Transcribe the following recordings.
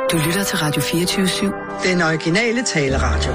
Du lytter til Radio 24/7. Den originale taleradio.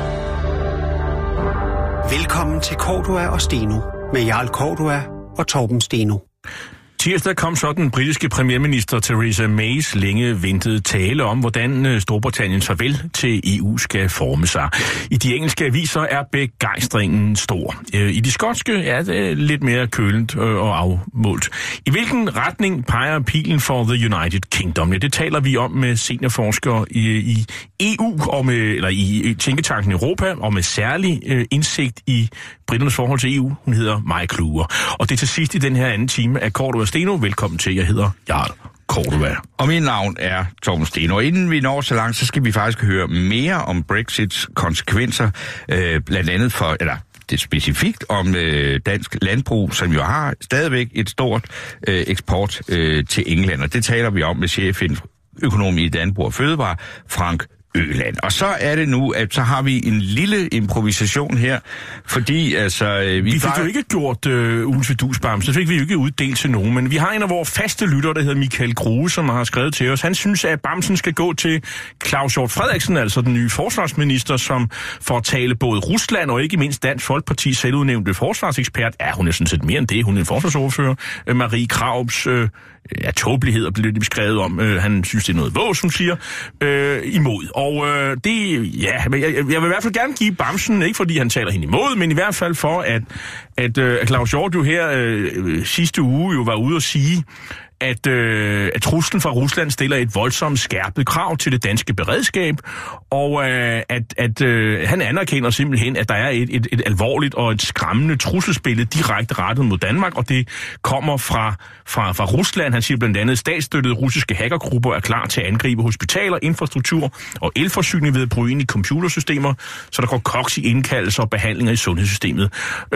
Velkommen til Cordua og Steno med Jarl Cordua og Torben Steno. Tirsdag kom så den britiske premierminister Theresa Mays længe ventede tale om, hvordan Storbritanniens farvel til EU skal forme sig. I de engelske aviser er begejstringen stor. I de skotske er det lidt mere kølent og afmålt. I hvilken retning peger pilen for The United Kingdom? Ja, det taler vi om med seniorforskere i EU eller i tænketanken Europa, og med særlig indsigt i briternes forhold til EU. Hun hedder Maja Kluger. Og det er til sidst i den her anden time af Cordua Steno. Velkommen til. Jeg hedder Jarl Cordua. Og mit navn er Torben Steno. Og inden vi når så langt, så skal vi faktisk høre mere om Brexits konsekvenser, blandt andet det specifikt om dansk landbrug, som jo har stadigvæk et stort eksport til England. Og det taler vi om med cheføkonom i Landbrug og Fødevare, Frank Øland. Og så er det nu, at så har vi en lille improvisation her, fordi altså... Vi fik jo ikke gjort ugens Fidusbamse, så fik vi jo ikke uddelt til nogen, men vi har en af vores faste lyttere, der hedder Michael Grue, som har skrevet til os. Han synes, at bamsen skal gå til Claus Hjort Frederiksen, altså den nye forsvarsminister, som får tale både Rusland og ikke mindst Dansk Folkeparti selvudnævnte forsvarsekspert. Ja, hun er sådan set mere end det. Hun er en forsvarsordfører. Marie Krarups tåbeligheder blev det beskrevet om. Han synes, det er noget vås, hun siger, imod. Og jeg vil i hvert fald gerne give bamsen, ikke fordi han taler hende imod, men i hvert fald for, at Claus Hjort jo her sidste uge jo var ude at sige, at truslen fra Rusland stiller et voldsomt skærpet krav til det danske beredskab, og at han anerkender simpelthen, at der er et alvorligt og et skræmmende trusselsbillede direkte rettet mod Danmark, og det kommer fra Rusland. Han siger blandt andet, at statsstøttede russiske hackergrupper er klar til at angribe hospitaler, infrastruktur og elforsyning ved at bryde ind i computersystemer, så der går koks i indkaldelser og behandlinger i sundhedssystemet.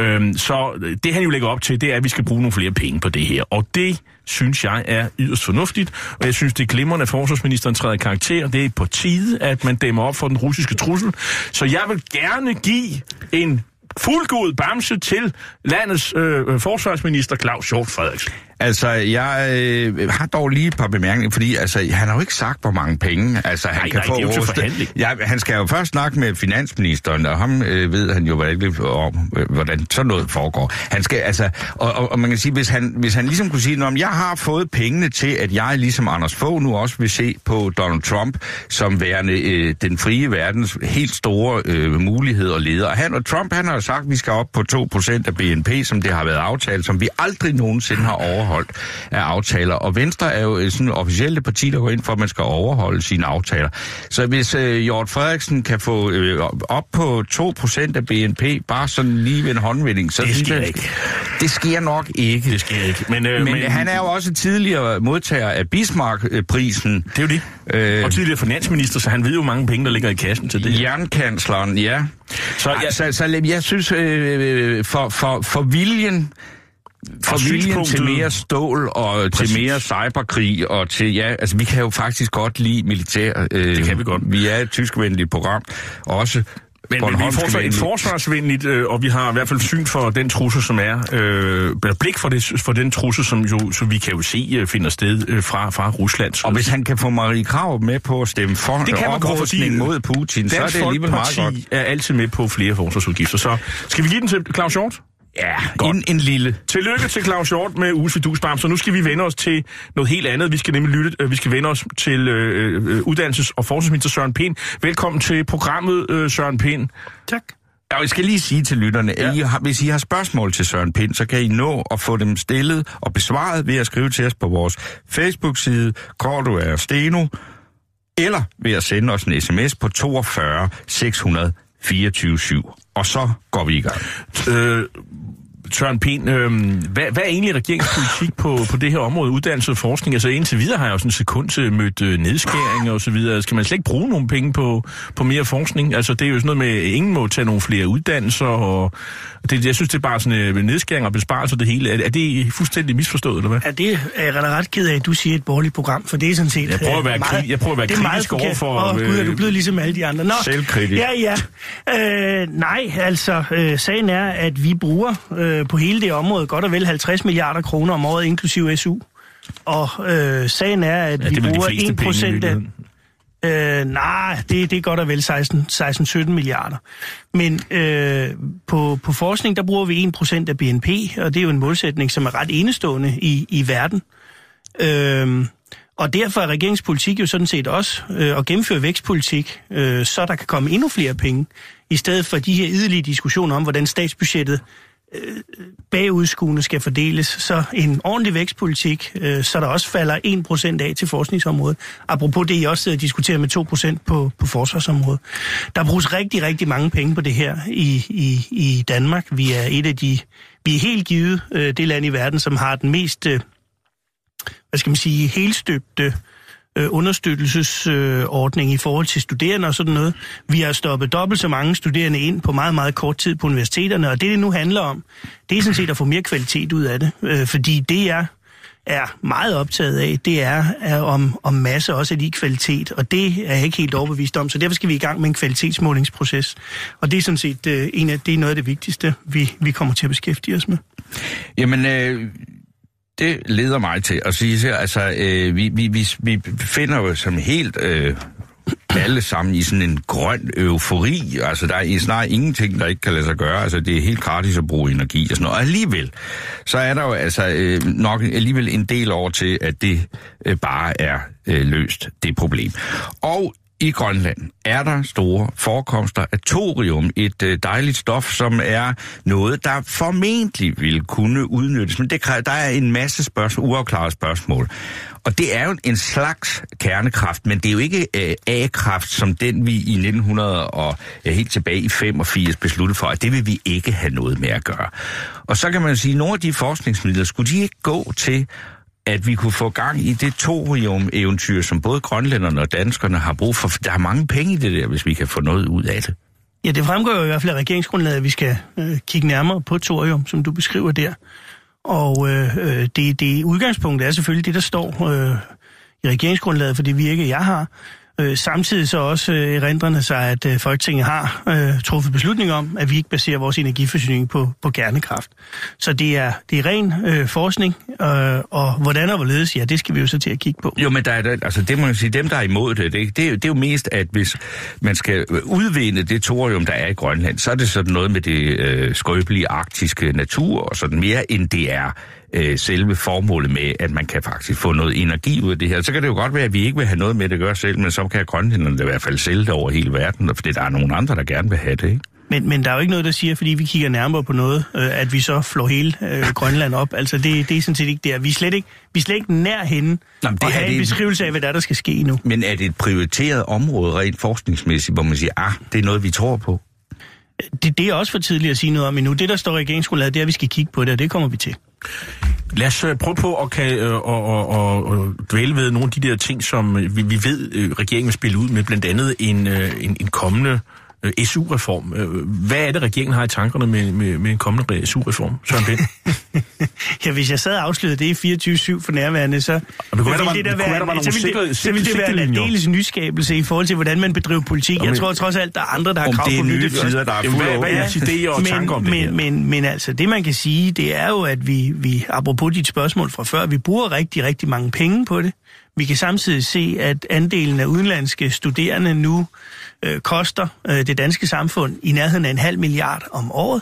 Så det han jo lægger op til, det er, at vi skal bruge nogle flere penge på det her, og det synes jeg er yderst fornuftigt, og jeg synes, det er glimrende, at forsvarsministeren træder i karakter. Det er på tide, at man dæmmer op for den russiske trussel. Så jeg vil gerne give en fuldgod bamse til landets forsvarsminister Claus Hjort Frederiksen. Altså, jeg har dog lige et par bemærkninger, fordi altså, han har jo ikke sagt, hvor mange penge han kan få. Det er jo til forhandling. Ja, han skal jo først snakke med finansministeren, og ham ved han jo hvordan sådan noget foregår. Han skal altså, og man kan sige, hvis han ligesom kunne sige, at jeg har fået pengene til, at jeg ligesom Anders Fogh nu også vil se på Donald Trump som værende den frie verdens helt store mulighed og leder. Og Trump har sagt, at vi skal op på 2% af BNP, som det har været aftalt, som vi aldrig nogensinde har overholdt af aftaler. Og Venstre er jo sådan et officielt parti, der går ind for, at man skal overholde sine aftaler. Så hvis Hjort Frederiksen kan få op på 2% af BNP, bare sådan lige ved en håndvending, så det sker ikke. Det sker nok ikke. Det sker ikke. Men han er jo også tidligere modtager af Bismarck-prisen. Det er jo det. Og tidligere finansminister, så han ved jo mange penge, der ligger i kassen til det. Jernkansleren, ja. Så jeg synes, for viljen... til mere stål og præcis. Til mere cyberkrig og til, vi kan jo faktisk godt lide militær. Det kan vi godt. Vi er et tyskvenligt program også. Men vi er fortsat et forsvarsvenligt, og vi har i hvert fald syn for den trussel, som er, blik for den trussel, som jo, så vi kan jo se, finder sted fra Rusland. Og hvis han kan få Marie Krarup med på at stemme for oprustning mod Putin, så er det alligevel meget godt. Er altid med på flere forsvarsudgifter. Så skal vi give den til Claus Hjort? Ja, en lille. Tillykke til Claus Hjort med ugens Fidusbamse. Så nu skal vi vende os til noget helt andet. Vi skal nemlig vi skal vende os til uddannelses- og forskningsminister Søren Pind. Velkommen til programmet, Søren Pind. Tak. Og jeg skal lige sige til lytterne, at hvis I har spørgsmål til Søren Pind, så kan I nå at få dem stillet og besvaret ved at skrive til os på vores Facebook-side, Cordua og Steno, eller ved at sende os en sms på 42 600 24/7. Og så går vi i gang. Søren Pind, hvad er egentlig regeringspolitik på det her område, uddannelse og forskning? Altså indtil videre har jeg jo sådan en sekund mødt nedskæringer og så videre. Skal man slet ikke bruge nogle penge på mere forskning? Altså det er jo sådan noget med, at ingen må tage nogle flere uddannelser, og jeg synes, det er bare sådan nedskæringer og besparelser det hele. Er det fuldstændig misforstået, eller hvad? Ja, det er jeg ret ked af, at du siger et borgerligt program, for det er sådan set... Jeg prøver at være kritisk overfor... Gud, er du blevet ligesom alle de andre? Nå, selvkritisk. Ja. Nej, altså, sagen er, at vi bruger på hele det område godt og vel 50 milliarder kroner om året, inklusive SU. Og sagen er, at vi bruger 1% af... Nej, det er godt og vel 16-17 milliarder. Men på forskning, der bruger vi 1% af BNP, og det er jo en målsætning, som er ret enestående i verden. Og derfor er regeringspolitik jo sådan set også at gennemføre vækstpolitik, så der kan komme endnu flere penge, i stedet for de her idelige diskussioner om, hvordan statsbudgettet bagudskuende skal fordeles, så en ordentlig vækstpolitik, så der også falder 1% af til forskningsområdet. Apropos det, I også sidder og diskuterer med 2% på forsvarsområdet. Der bruges rigtig, rigtig mange penge på det her i Danmark. Vi er helt givet det land i verden, som har den mest, helstøbte understøttelsesordning i forhold til studerende og sådan noget. Vi har stoppet dobbelt så mange studerende ind på meget, meget kort tid på universiteterne, og det nu handler om, det er sådan set at få mere kvalitet ud af det. Fordi det, jeg er meget optaget af, det er om masse også af lige kvalitet, og det er jeg ikke helt overbevist om, så derfor skal vi i gang med en kvalitetsmålingsproces. Og det er sådan set det er noget af det vigtigste, vi kommer til at beskæftige os med. Jamen, det leder mig til at sige, altså, vi befinder jo som helt alle sammen i sådan en grøn eufori. Altså, der er snart ingenting, der ikke kan lade sig gøre. Altså, det er helt gratis at bruge energi og sådan noget. Og alligevel, så er der jo altså nok alligevel en del over til, at det bare er løst, det problem. Og i Grønland er der store forekomster af thorium, et dejligt stof, som er noget, der formentlig vil kunne udnyttes. Men der er en masse uafklarede spørgsmål. Og det er jo en slags kernekraft, men det er jo ikke A-kraft, som den vi i 1900 og helt tilbage i 85 besluttede for, at det vil vi ikke have noget med at gøre. Og så kan man sige, at nogle af de forskningsmidler, skulle de ikke gå til, at vi kunne få gang i det thorium-eventyr, som både grønlænderne og danskerne har brug for. Der er mange penge i det der, hvis vi kan få noget ud af det. Ja, det fremgår jo i hvert fald af regeringsgrundlaget, at vi skal kigge nærmere på thorium, som du beskriver der. Og det udgangspunkt er selvfølgelig det, der står i regeringsgrundlaget for det virke, jeg har. Samtidig så også erindrende sig, at Folketinget har truffet beslutning om, at vi ikke baserer vores energiforsyning på kernekraft. Så det er ren forskning, og hvordan og hvorledes, ja, det skal vi jo så til at kigge på. Jo, men det må jeg sige, dem der er imod det er jo mest, at hvis man skal udvinde det thorium, der er i Grønland, så er det sådan noget med det skrøbelige arktiske natur, og sådan mere end det er selve formålet med, at man kan faktisk få noget energi ud af det her. Så kan det jo godt være, at vi ikke vil have noget med det at gøre selv, men så kan grønlænderne i hvert fald sælge det over hele verden, fordi der er nogen andre, der gerne vil have det, ikke? Men der er jo ikke noget, der siger, fordi vi kigger nærmere på noget, at vi så flår hele Grønland op. Altså, det er sådan set ikke der. Vi er slet ikke nær henne og have en beskrivelse af, hvad der skal ske nu. Men er det et prioriteret område rent forskningsmæssigt, hvor man siger, det er noget, vi tror på? Det er også for tidligt at sige noget om endnu. Det, der står i regeringsgrundlaget, det er, at vi skal kigge på det, og det kommer vi til. Lad os prøve på at dvæle ved nogle af de der ting, som vi ved, regeringen vil spille ud med, blandt andet en kommende SU-reform. Hvad er det, regeringen har i tankerne med en kommende SU-reform, Søren Pind? Ja, hvis jeg sad og afslørede det i 24/7 for nærværende, så ville det være en aldeles nyskabelse i forhold til, hvordan man bedriver politik. Jeg tror trods alt, der er andre, der har krav på nyt. Hvad er jeres idéer og tanker om det her? Men altså, det man kan sige, det er jo, at vi apropos dit spørgsmål fra før, vi bruger rigtig, rigtig mange penge på det. Vi kan samtidig se, at andelen af udenlandske studerende nu koster det danske samfund i nærheden af 0,5 milliard om året.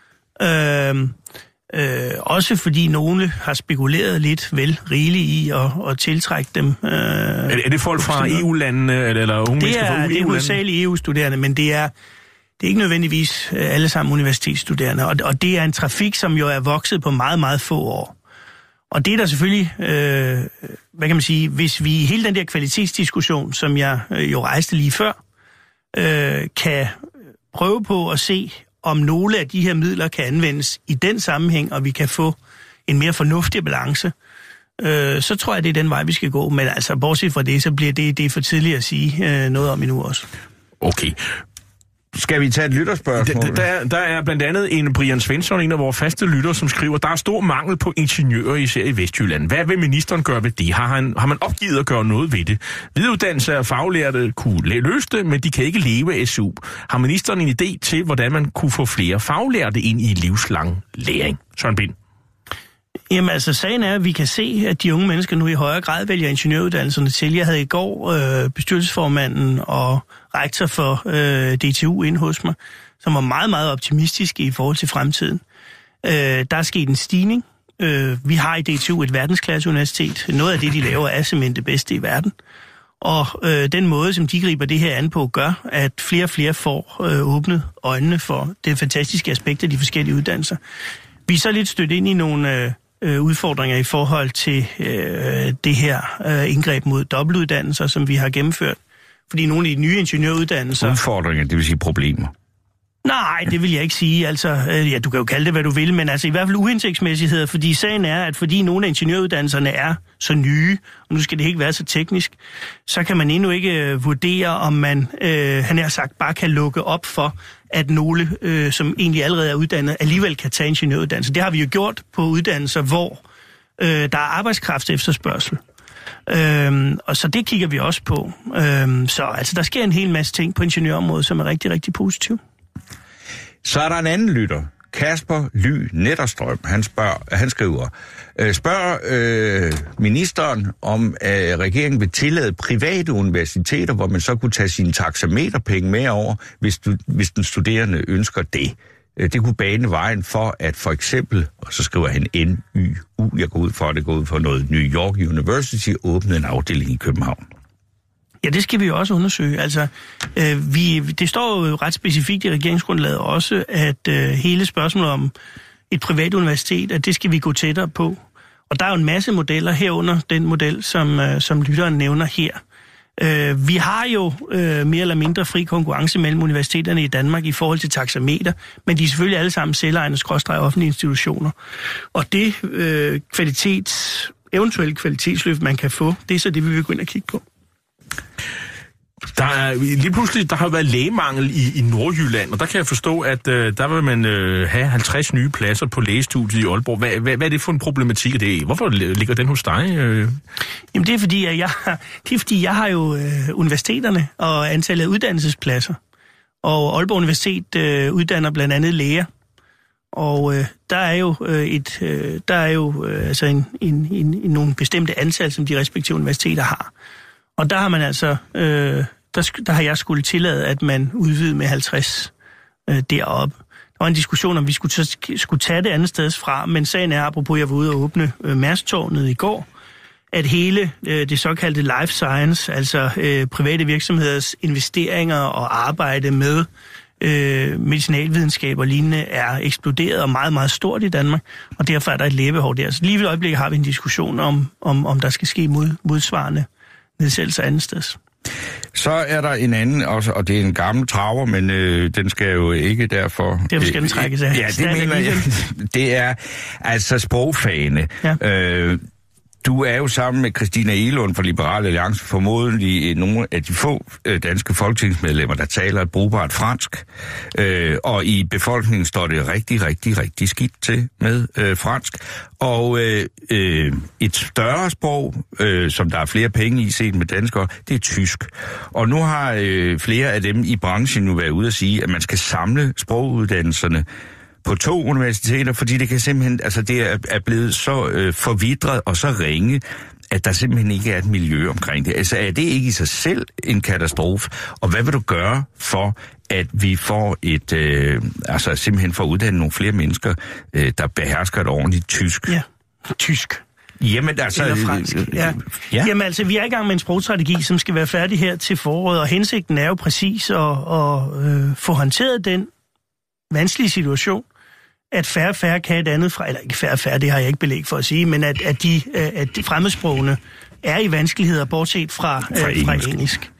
Også fordi nogle har spekuleret lidt vel rigeligt i at tiltrække dem. Er det folk fra EU-landene eller unge mennesker fra EU-landene? Det er hovedsageligt EU-studerende, men det er ikke nødvendigvis alle sammen universitetsstuderende. Og det er en trafik, som jo er vokset på meget, meget få år. Og det er der selvfølgelig, hvad kan man sige, hvis vi hele den der kvalitetsdiskussion, som jeg jo rejste lige før, kan prøve på at se, om nogle af de her midler kan anvendes i den sammenhæng, og vi kan få en mere fornuftig balance, så tror jeg, det er den vej, vi skal gå. Men altså, bortset fra det, så bliver det for tidligt at sige noget om endnu også. Okay. Skal vi tage et lytterspørgsmål? Der er blandt andet en Brian Svensson, en af vores faste lyttere, som skriver, der er stor mangel på ingeniører, især i Vestjylland. Hvad vil ministeren gøre ved det? Har man opgivet at gøre noget ved det? Videreuddannelse af faglærte kunne løse det, men de kan ikke leve af SU. Har ministeren en idé til, hvordan man kunne få flere faglærte ind i livslang læring? Søren Pind. Jamen altså, sagen er, at vi kan se, at de unge mennesker nu i højere grad vælger ingeniøruddannelserne til. Jeg havde i går bestyrelsesformanden og rektor for DTU inde hos mig, som var meget, meget optimistiske i forhold til fremtiden. Der er sket en stigning. Vi har i DTU et verdensklasseuniversitet. Noget af det, de laver, er simpelthen det bedste i verden. Og den måde, som de griber det her an på, gør, at flere og flere får åbnet øjnene for det fantastiske aspekt af de forskellige uddannelser. Vi er så lidt stødt ind i nogle udfordringer i forhold til det her indgreb mod dobbeltuddannelser, som vi har gennemført. Fordi nogle af de nye ingeniøruddannelser... Udfordringer, det vil sige problemer. Nej, det vil jeg ikke sige. Altså, ja, du kan jo kalde det, hvad du vil, men altså i hvert fald uhensigtsmæssigheder, fordi sagen er, at fordi nogle af ingeniøruddannelserne er så nye, og nu skal det ikke være så teknisk, så kan man endnu ikke vurdere, om man, han har sagt, bare kan lukke op for, at nogle, som egentlig allerede er uddannet, alligevel kan tage ingeniøruddannelse. Det har vi jo gjort på uddannelser, hvor der er arbejdskraft efterspørgsel. Og så det kigger vi også på. Så altså, der sker en hel masse ting på ingeniørområdet, som er rigtig, rigtig positivt. Så er der en anden lytter, Kasper Ly Netterstrøm. Han skriver, spørg ministeren, om regeringen vil tillade private universiteter, hvor man så kunne tage sine taxameterpenge med over, hvis den studerende ønsker det. Det kunne bane vejen for, at for eksempel, og så skriver han NYU, jeg går ud for, at det går ud for noget New York University, åbnede en afdeling i København. Ja, det skal vi jo også undersøge. Altså, det står jo ret specifikt i regeringsgrundlaget også, at hele spørgsmålet om et privat universitet, at det skal vi gå tættere på. Og der er jo en masse modeller herunder, den model, som lytteren nævner her. Vi har jo mere eller mindre fri konkurrence mellem universiteterne i Danmark i forhold til taxameter, men de er selvfølgelig alle sammen selvejende offentlige institutioner. Og det eventuelt kvalitetsløft, man kan få, det er så det, vi vil gå ind og kigge på. Lige pludselig, der har været lægemangel i Nordjylland, og der kan jeg forstå, at der vil man have 50 nye pladser på lægestudiet i Aalborg. Hvad er det for en problematik af det? Hvorfor ligger den hos dig? Jamen det er fordi, jeg har jo universiteterne og antallet af uddannelsespladser. Og Aalborg Universitet uddanner blandt andet læger. Og der er jo nogle bestemte antal, som de respektive universiteter har. Og der har man altså, der har jeg skulle tillade, at man udvidede med 50 deroppe. Der var en diskussion, om vi skulle tage det andet sted fra, men sagen er, apropos jeg var ude og åbne Mærsk-tårnet i går, at hele det såkaldte life science, altså private virksomheders investeringer og arbejde med medicinalvidenskab og lignende, er eksploderet og meget, meget stort i Danmark, og derfor er der et lægebehov der. Så lige ved øjeblikket har vi en diskussion om der skal ske modsvarende nedsættelse andet sted. Så er der en anden også, og det er en gammel traver, men den skal jo ikke derfor... Derfor skal den trækkes af. Ja, det mener jeg. Det er altså sprogfagene. Ja. Du er jo sammen med Christina Egelund fra Liberal Alliance formodentlig nogle af de få danske folketingsmedlemmer, der taler et brugbart fransk. Og i befolkningen står det rigtig, rigtig, rigtig skidt til med fransk. Og et større sprog, som der er flere penge i set med danskere, det er tysk. Og nu har flere af dem i branchen nu været ude at sige, at man skal samle sproguddannelserne på 2 universiteter, fordi det kan simpelthen, altså det er blevet så forvidret og så ringe, at der simpelthen ikke er et miljø omkring det. Altså er det ikke i sig selv en katastrofe? Og hvad vil du gøre for, at vi får altså simpelthen får uddannet nogle flere mennesker, der behersker et ordentligt tysk? Ja, tysk. Jamen altså... Eller fransk, ja. Jamen altså, vi er i gang med en sprogstrategi, som skal være færdig her til foråret, og hensigten er jo præcis at få håndteret den vanskelige situation, at færre kan et andet fra, eller ikke færre, det har jeg ikke belæg for at sige, men at de fremmedsprogene er i vanskeligheder, bortset fra engelsk.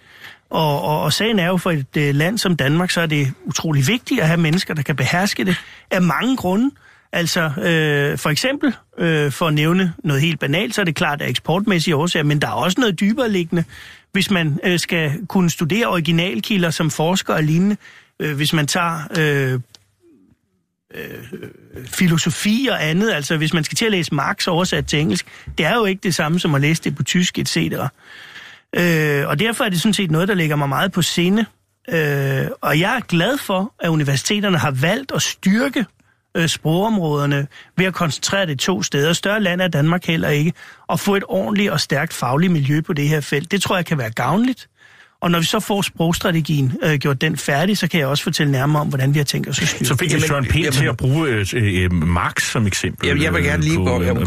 Og sagen er jo, for et land som Danmark, så er det utrolig vigtigt at have mennesker, der kan beherske det af mange grunde. Altså for eksempel, for at nævne noget helt banalt, så er det klart af eksportmæssige årsager, men der er også noget dybere liggende, hvis man skal kunne studere originalkilder som forsker og lignende. Hvis man tager filosofi og andet, altså hvis man skal til at læse Marx oversat til engelsk, det er jo ikke det samme som at læse det på tysk, etc. Og derfor er det sådan set noget, der ligger mig meget på sinde. Og jeg er glad for, at universiteterne har valgt at styrke sprogområderne ved at koncentrere det 2 steder. Større land er Danmark heller ikke. Og få et ordentligt og stærkt fagligt miljø på det her felt. Det tror jeg kan være gavnligt. Og når vi så får sprogstrategien gjort den færdig, så kan jeg også fortælle nærmere om, hvordan vi har tænkt os at styre. Så fik jeg Søren Pind til at bruge Marx som eksempel. Jeg vil gerne lige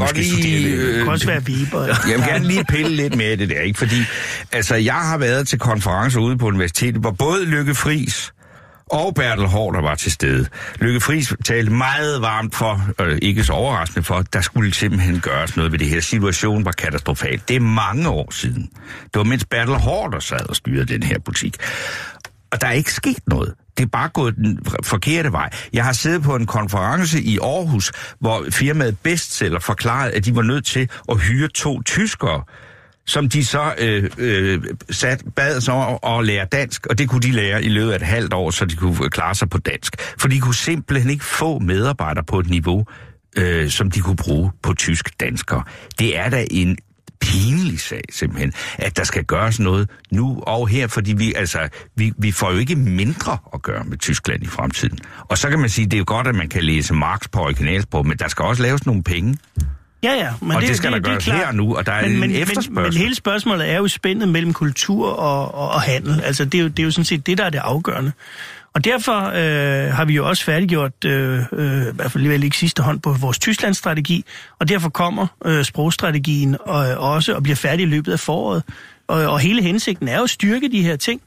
jeg vil gerne lige pille lidt med det der, ikke? Fordi altså, jeg har været til konferencer ude på universitetet, hvor både Lykke Friis og Bertel Haarder var til stede. Lykke Friis talte meget varmt for, ikke så overraskende for, at der skulle simpelthen gøres noget ved det her. Situationen var katastrofal. Det er mange år siden. Det var mens Bertel Haarder sad og styrede den her politik. Og der er ikke sket noget. Det er bare gået den forkerte vej. Jeg har siddet på en konference i Aarhus, hvor firmaet Bestseller forklarede, at de var nødt til at hyre 2 tyskere, som de så bad sig om at lære dansk, og det kunne de lære i løbet af et halvt år, så de kunne klare sig på dansk. For de kunne simpelthen ikke få medarbejdere på et niveau, som de kunne bruge på tysk-danskere. Det er da en pinlig sag, simpelthen, at der skal gøres noget nu og her, fordi vi får jo ikke mindre at gøre med Tyskland i fremtiden. Og så kan man sige, det er jo godt, at man kan læse Marx på originalsprog, men der skal også laves nogle penge. Ja, men og det skal der gøres her nu, og der er en efterspørgsel. Men hele spørgsmålet er jo spændet mellem kultur og handel. Altså, det er jo sådan set det, der er det afgørende. Og derfor har vi jo også færdiggjort, i hvert fald ikke sidste hånd, på vores Tysklandsstrategi, og derfor kommer sprogstrategien også og bliver færdig i løbet af foråret. Og hele hensigten er jo at styrke de her ting.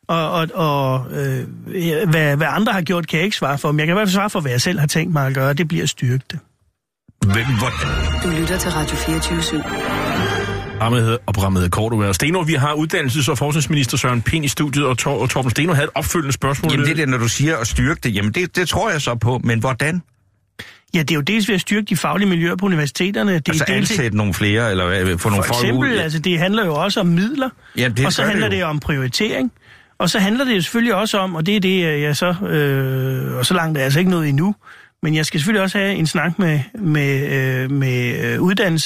Hvad andre har gjort, kan jeg ikke svare for, men jeg kan i hvert fald svare for, hvad jeg selv har tænkt mig at gøre. Det bliver at styrke det. Du lytter til Radio 24/7. Programmet hedder Cordua og Steno. Vi har uddannelses- og forskningsminister Søren Pind i studiet, og Torben Steno havde et opfølgende spørgsmål. Jamen det der, når du siger at styrke det, jamen det tror jeg så på, men hvordan? Ja, det er jo dels ved at styrke de faglige miljøer på universiteterne. Det altså ansætte nogle flere, eller få nogle folk ud? For eksempel, altså det handler jo også om midler, og så handler det om prioritering. Og så handler det jo selvfølgelig også om, og det er det, jeg så, og så langt er altså ikke noget endnu, men jeg skal selvfølgelig også have en snak med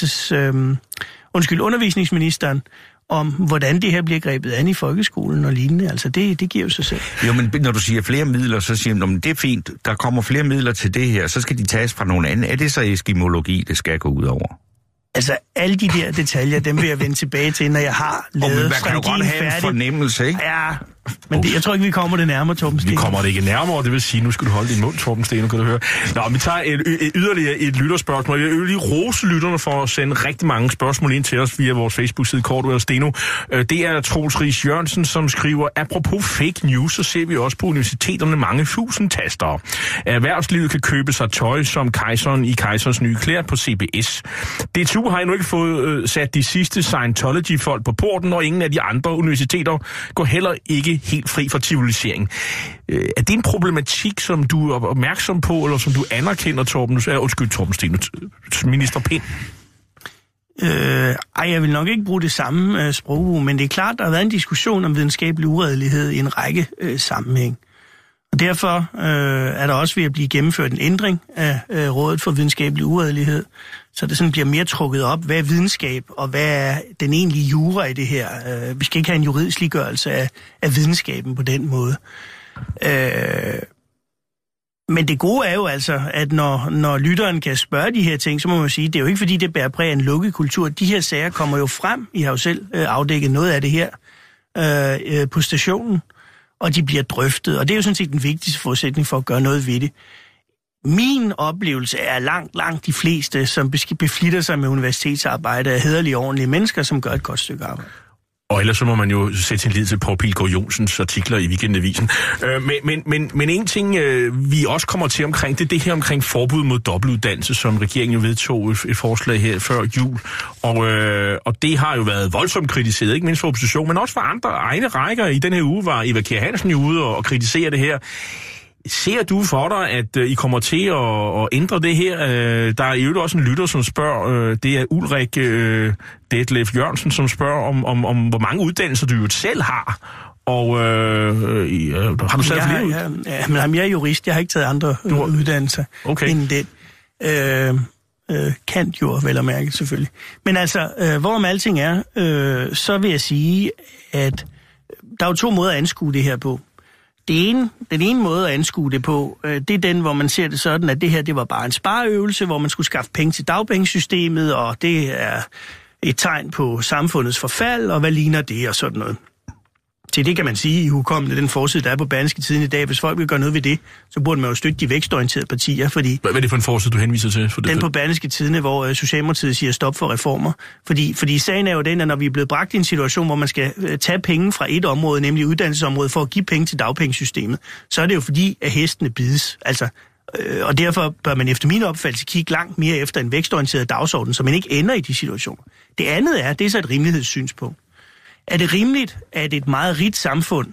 undervisningsministeren om, hvordan det her bliver grebet an i folkeskolen og lignende. Altså, det giver jo sig selv. Jo, men når du siger flere midler, så siger du, det er fint, der kommer flere midler til det her, så skal de tages fra nogen anden. Er det så eskimologi, det skal gå ud over? Altså, alle de der detaljer, dem vil jeg vende tilbage til, når jeg har lavet strategien færdig. Man kan jo godt have en fornemmelse, ikke? Ja, men jeg tror ikke, vi kommer det nærmere, Torben Steno. Vi kommer det ikke nærmere, det vil sige, nu skal du holde din mund, Torben Steno, kan du høre. Nå, vi tager yderligere et lytterspørgsmål. Jeg vil lige rose lytterne for at sende rigtig mange spørgsmål ind til os via vores Facebook-side, Cordua og Steno. Det er Troels Ries Jørgensen, som skriver, apropos fake news, så ser vi også på universiteterne mange fusentaster. Erhvervslivet kan købe sig tøj som kejseren i Kejserens nye klæder på CBS. DTU har endnu ikke fået sat de sidste Scientology-folk på porten, og ingen af de andre universiteter går heller ikke helt fri for civilisering. Er det en problematik, som du er opmærksom på, eller som du anerkender, Torben Steno, minister Pind? Jeg vil nok ikke bruge det samme sprog, men det er klart, der har været en diskussion om videnskabelig uredelighed i en række sammenhæng. Og derfor er der også ved at blive gennemført en ændring af Rådet for Videnskabelig Uredelighed, så det sådan bliver mere trukket op, hvad er videnskab, og hvad er den egentlige jura i det her. Vi skal ikke have en juridisk liggørelse af videnskaben på den måde. Men det gode er jo altså, at når lytteren kan spørge de her ting, så må man jo sige, det er jo ikke fordi, det bærer præg af en lukket kultur. De her sager kommer jo frem. I har jo selv afdækket noget af det her på stationen, og de bliver drøftet. Og det er jo sådan set den vigtigste forudsætning for at gøre noget ved det. Min oplevelse er langt de fleste, som beflitter sig med universitetsarbejde, er hæderlige, ordentlige mennesker, som gør et godt stykke arbejde. Og ellers så må man jo sætte sin lid til Poul Pilgaard Jonsens artikler i Weekendavisen. Men en ting, vi også kommer til omkring, det er det her omkring forbud mod dobbeltuddannelse, som regeringen jo vedtog et forslag her før jul. Og det har jo været voldsomt kritiseret, ikke mindst for opposition, men også for andre egne rækker. I den her uge var Eva Kjær Hansen jo ude og kritisere det her. Ser du for dig, at I kommer til at ændre det her? Der er jo også en lytter, som spørger, det er Ulrik Detlef Jørgensen, som spørger om hvor mange uddannelser du jo selv har. Og har du selv flere ud? Men jeg er jurist, jeg har ikke taget andre uddannelser end den. Kant jo vel at mærke selvfølgelig. Men altså, hvorom alting er, så vil jeg sige, at der er jo 2 måder at anskue det her på. Den ene måde at anskue det på, det er den, hvor man ser det sådan, at det her det var bare en spareøvelse, hvor man skulle skaffe penge til dagpengesystemet, og det er et tegn på samfundets forfald, og hvad ligner det og sådan noget. Til det kan man sige i hukommende den forside, der er på Berlingske Tidende i dag. Hvis folk vil gøre noget ved det, så burde man jo støtte de vækstorienterede partier, fordi... Hvad er det for en forside, du henviser til? For det, den på Berlingske Tidende, hvor Socialdemokratiet siger stop for reformer. Fordi sagen er jo den, at når vi er blevet bragt i en situation, hvor man skal tage penge fra et område, nemlig uddannelsesområdet, for at give penge til dagpengesystemet, så er det jo fordi, at hestene bides. Altså, og derfor bør man efter min opfattelse kigge langt mere efter en vækstorienteret dagsorden, så man ikke ender i de situationer. Det andet er, det er så et rimelighedssynspunkt. Er det rimeligt, at et meget rigt samfund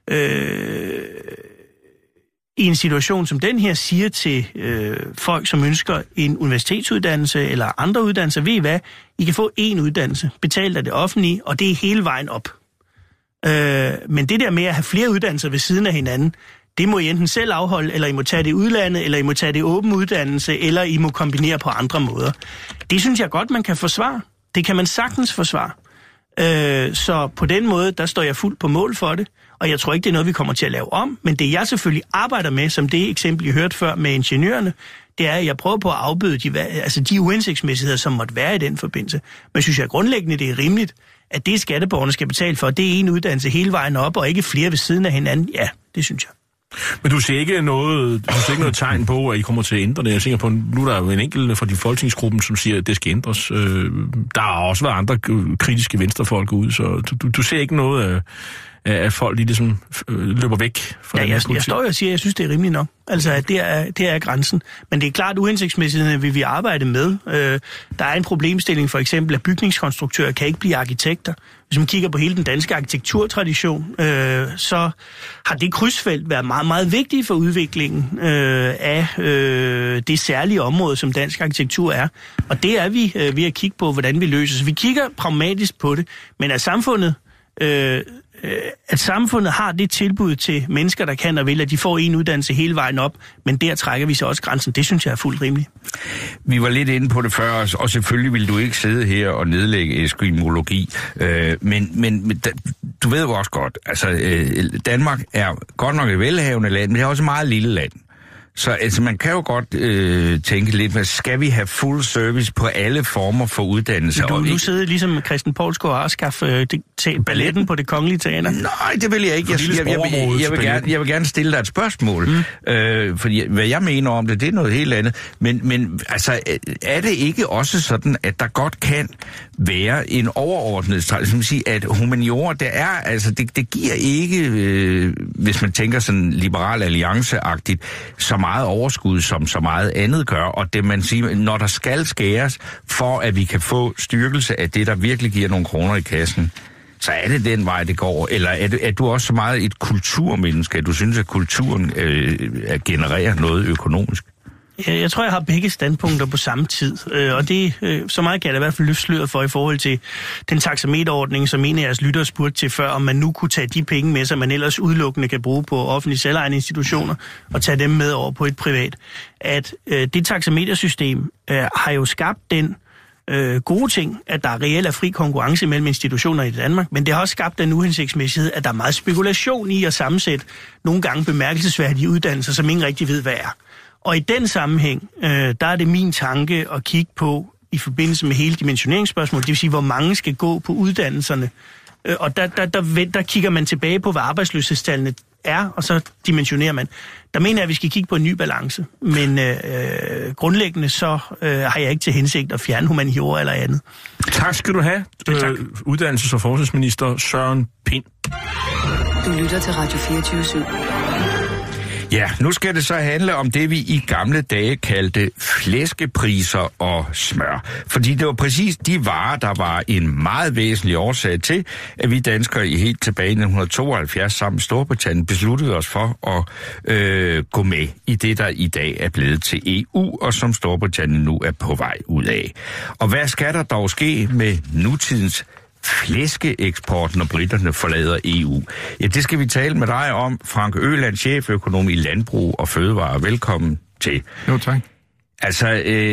i en situation som den her siger til folk, som ønsker en universitetsuddannelse eller andre uddannelser, ved I hvad, I kan få én uddannelse, betalt af det offentlige, og det er hele vejen op. Men det der med at have flere uddannelser ved siden af hinanden, det må I enten selv afholde, eller I må tage det i udlandet, eller I må tage det i åben uddannelse, eller I må kombinere på andre måder. Det synes jeg godt, man kan forsvare. Det kan man sagtens forsvare. Så på den måde, der står jeg fuldt på mål for det, og jeg tror ikke, det er noget, vi kommer til at lave om, men det jeg selvfølgelig arbejder med, som det eksempel, I hørte før med ingeniørerne, det er, at jeg prøver på at afbøde de uhensigtsmæssigheder, som måtte være i den forbindelse. Men synes jeg grundlæggende, det er rimeligt, at det skatteborgerne skal betale for, det er en uddannelse hele vejen op, og ikke flere ved siden af hinanden. Ja, det synes jeg. Men du ser ikke noget tegn på, at I kommer til at ændre det? Jeg tænker på, nu er der jo en enkelt fra din folketingsgruppen, som siger, at det skal ændres. Der har også været andre kritiske venstrefolk ude, så du ser ikke noget af folk, de ligesom løber væk fra den her politik? Jeg står jo og siger, at jeg synes, det er rimeligt nok. Altså, at det er grænsen. Men det er klart, uhensigtsmæssigt vil vi arbejde med. Der er en problemstilling, for eksempel, at bygningskonstruktører kan ikke blive arkitekter. Hvis man kigger på hele den danske arkitekturtradition, så har det krydsfelt været meget, meget vigtigt for udviklingen af det særlige område, som dansk arkitektur er. Og det er vi ved at kigge på, hvordan vi løser. Så vi kigger pragmatisk på det, men at samfundet har det tilbud til mennesker, der kan og vil, at de får en uddannelse hele vejen op, men der trækker vi så også grænsen. Det synes jeg er fuldt rimeligt. Vi var lidt inde på det før, og selvfølgelig vil du ikke sidde her og nedlægge eskimologi, men du ved jo også godt, altså Danmark er godt nok et velhavende land, men det er også et meget lille land. Så altså, man kan jo godt tænke lidt, hvad skal vi have full service på alle former for uddannelse? Du nu sidder ligesom Christian Poulsgaard og skaffe balletten på Det Kongelige Teater? Nej, det vil jeg ikke. Jeg vil gerne stille dig et spørgsmål. Fordi hvad jeg mener om det er noget helt andet. Men altså, er det ikke også sådan, at der godt kan være en overordnet strategi, som at humaniora, det giver ikke, hvis man tænker sådan liberal allianceagtigt, så meget overskud, som så meget andet gør, og det man siger, når der skal skæres, for at vi kan få styrkelse af det, der virkelig giver nogle kroner i kassen, så er det den vej, det går. Eller er du også så meget et kulturmenneske, at du synes, at kulturen genererer noget økonomisk? Jeg tror, jeg har begge standpunkter på samme tid, og det så meget kan jeg da i hvert fald løfte sløret for i forhold til den taxameterordning, som en af jeres lyttere spurgte til før, om man nu kunne tage de penge med, som man ellers udelukkende kan bruge på offentlige selvejende institutioner, og tage dem med over på et privat. At det taxametersystem har jo skabt den gode ting, at der reelt er fri konkurrence mellem institutioner i Danmark, men det har også skabt den uhensigtsmæssighed, at der er meget spekulation i at sammensætte nogle gange bemærkelsesværdige uddannelser, som ingen rigtig ved, hvad er. Og i den sammenhæng, der er det min tanke at kigge på i forbindelse med hele dimensioneringsspørgsmålet, det vil sige, hvor mange skal gå på uddannelserne. Og der kigger man tilbage på, hvad arbejdsløshedstallene er, og så dimensionerer man. Der mener jeg, at vi skal kigge på en ny balance. Men grundlæggende så har jeg ikke til hensigt at fjerne humaniora eller andet. Tak skal du have, uddannelses- og forskningsminister Søren Pind. Du lytter til Radio 24/7. Ja, nu skal det så handle om det, vi i gamle dage kaldte flæskepriser og smør. Fordi det var præcis de varer, der var en meget væsentlig årsag til, at vi danskere i helt tilbage i 1972 sammen med Storbritannien besluttede os for at gå med i det, der i dag er blevet til EU, og som Storbritannien nu er på vej ud af. Og hvad skal der dog ske med nutidens flæskeeksport, når briterne forlader EU? Ja, det skal vi tale med dig om. Frank Øland, cheføkonom i Landbrug og Fødevare. Velkommen til. Jo, tak. Altså,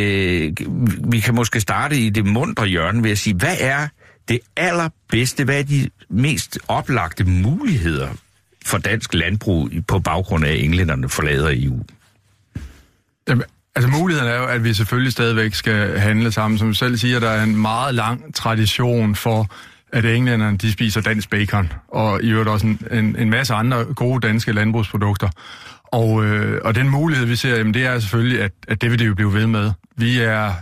vi kan måske starte i det muntre hjørne ved at sige, hvad er det allerbedste, hvad er de mest oplagte muligheder for dansk landbrug på baggrund af, at englænderne forlader EU? Jamen, altså muligheden er jo, at vi selvfølgelig stadigvæk skal handle sammen. Som du selv siger, der er en meget lang tradition for, at englænderne de spiser dansk bacon, og i øvrigt også en masse andre gode danske landbrugsprodukter. Og den mulighed, vi ser, jamen, det er selvfølgelig, at det vil det jo blive ved med. Vi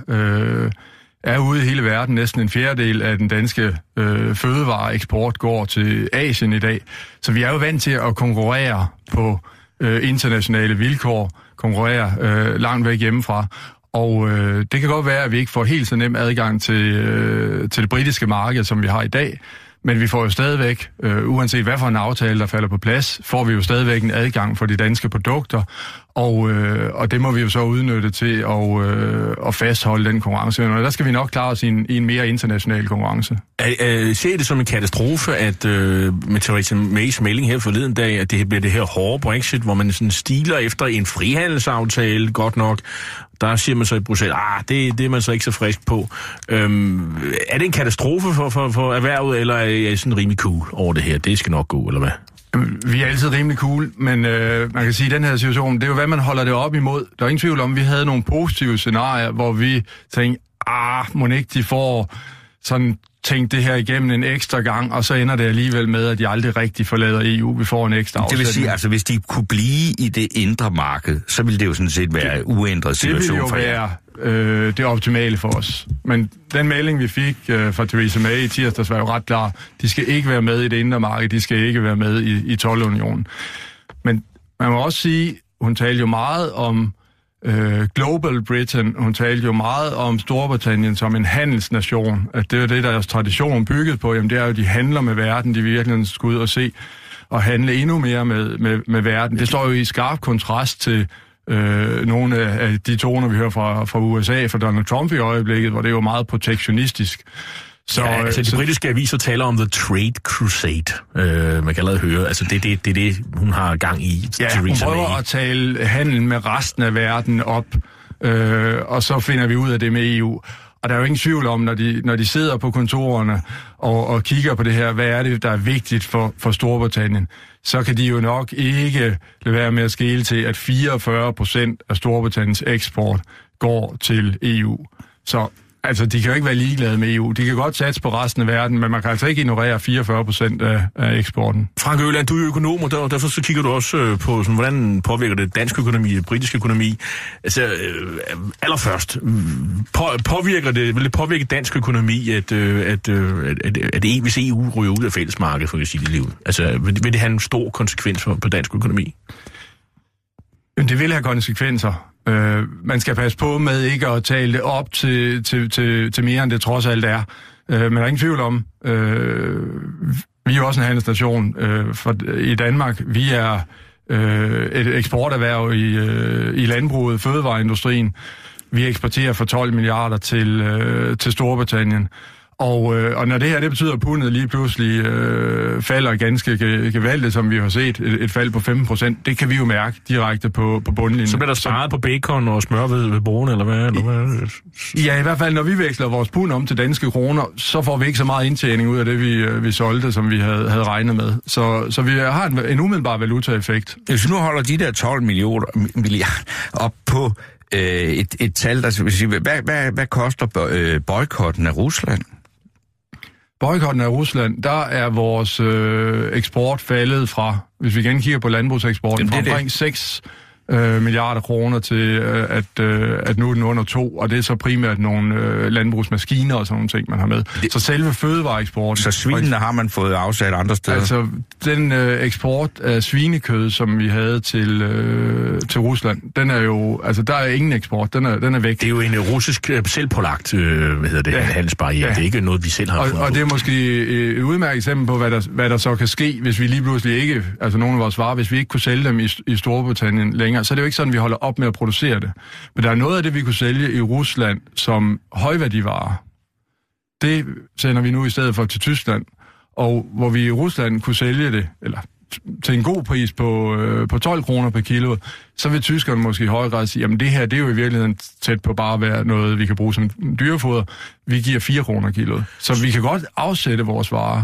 er ude i hele verden. Næsten en fjerdedel af den danske fødevareeksport går til Asien i dag. Så vi er jo vant til at konkurrere på internationale vilkår, konkurrere langt væk hjemmefra. Og det kan godt være, at vi ikke får helt så nem adgang til det britiske marked, som vi har i dag. Men vi får jo stadigvæk, uanset hvad for en aftale, der falder på plads, får vi jo stadigvæk en adgang for de danske produkter. Og det må vi jo så udnytte til at fastholde den konkurrence. Og der skal vi nok klare os i en mere international konkurrence. Ser det som en katastrofe, at med Theresa Mays melding her forleden dag, at det bliver det her hårde Brexit, hvor man sådan stiler efter en frihandelsaftale, godt nok. Der siger man så i Bruxelles, det er man så ikke så frisk på. Er det en katastrofe for erhvervet, eller er I sådan rimelig cool over det her? Det skal nok gå, eller hvad? Vi er altid rimelig cool, men man kan sige, at den her situation, det er jo, hvad man holder det op imod. Der er ingen tvivl om, at vi havde nogle positive scenarier, hvor vi tænkte, må ikke de får sådan tænkt det her igennem en ekstra gang, og så ender det alligevel med, at de aldrig rigtig forlader EU. Vi får en ekstra afsætning. Det vil sige, altså hvis de kunne blive i det indre marked, så ville det jo sådan set være en uændret situation for jer. Det ville jo være det optimale for os. Men den melding, vi fik fra Theresa May i tirsdags, var jo ret klar. De skal ikke være med i det indre marked, de skal ikke være med i toldunionen. Men man må også sige, hun talte jo meget om Global Britain, hun talte jo meget om Storbritannien som en handelsnation, at det er det, deres tradition bygget på, jamen det er jo, de handler med verden, de virkelig skal ud og se og handle endnu mere med verden. Det står jo i skarp kontrast til nogle af de toner, vi hører fra USA, fra Donald Trump i øjeblikket, hvor det er jo meget protektionistisk. Så, ja, altså de britiske aviser taler om The Trade Crusade. Man kan allerede høre, altså det er det, hun har gang i. Ja, hun prøver at tale handel med resten af verden op, og så finder vi ud af det med EU. Og der er jo ingen tvivl om, når de sidder på kontorerne og kigger på det her, hvad er det, der er vigtigt for Storbritannien, så kan de jo nok ikke lade være med at skele til, at 44% af Storbritanniens eksport går til EU. Så altså, de kan jo ikke være ligeglade med EU. De kan godt satse på resten af verden, men man kan altså ikke ignorere 44% af eksporten. Frank Øland, du er økonom, og derfor så kigger du også på, sådan, hvordan påvirker det dansk økonomi, britisk økonomi. Altså, allerførst, vil det påvirke dansk økonomi, at hvis EU ryger ud af fællesmarkedet, for at sige det lige ud? Altså, vil det have en stor konsekvens på dansk økonomi? Det vil have konsekvenser. Man skal passe på med ikke at tale det op til mere, end det trods alt er. Men der er ingen tvivl om, vi er jo også en handelsnation i Danmark. Vi er et eksporterhverv i landbruget, fødevareindustrien. Vi eksporterer for 12 milliarder til Storbritannien. Og når det her, det betyder, at pundet lige pludselig falder ganske gevaldigt, som vi har set, et fald på 15%, det kan vi jo mærke direkte på bundlinjen. Så bliver der sparet på bacon og smør ved bordene, eller hvad? Ja, i hvert fald, når vi veksler vores pund om til danske kroner, så får vi ikke så meget indtjening ud af det, vi solgte, som vi havde regnet med. Så vi har en umiddelbar valutaeffekt. Hvis nu holder de der 12 milliarder op på et tal, der vil sige, hvad koster boykotten af Rusland? Boykotten af Rusland, der er vores eksport faldet fra, hvis vi igen kigger på landbrugseksporten, fra omkring 6 milliarder kroner til, at nu er den under 2, og det er så primært nogle landbrugsmaskiner og sådan nogle ting, man har med. Så selve fødevareeksporten... Så svinene har man fået afsat andre steder? Altså, den eksport af svinekød, som vi havde til Rusland, den er jo... Altså, der er ingen eksport, den er væk. Det er jo en russisk selvpålagt, handelsbarriere. Ja. Det er ikke noget, vi selv har fundet. Og det er måske et udmærket eksempel på, hvad der så kan ske, hvis vi lige pludselig ikke... Altså, nogle af vores varer, hvis vi ikke kunne sælge dem i Storbritannien længere, så er det jo ikke sådan, vi holder op med at producere det. Men der er noget af det, vi kunne sælge i Rusland som højværdivarer. Det sender vi nu i stedet for til Tyskland. Og hvor vi i Rusland kunne sælge det, eller til en god pris på 12 kroner per kilo, så vil tyskerne måske i høj grad sige, jamen det her, det er jo i virkeligheden tæt på bare at være noget, vi kan bruge som dyrefoder. Vi giver 4 kroner kiloet. Så vi kan godt afsætte vores varer,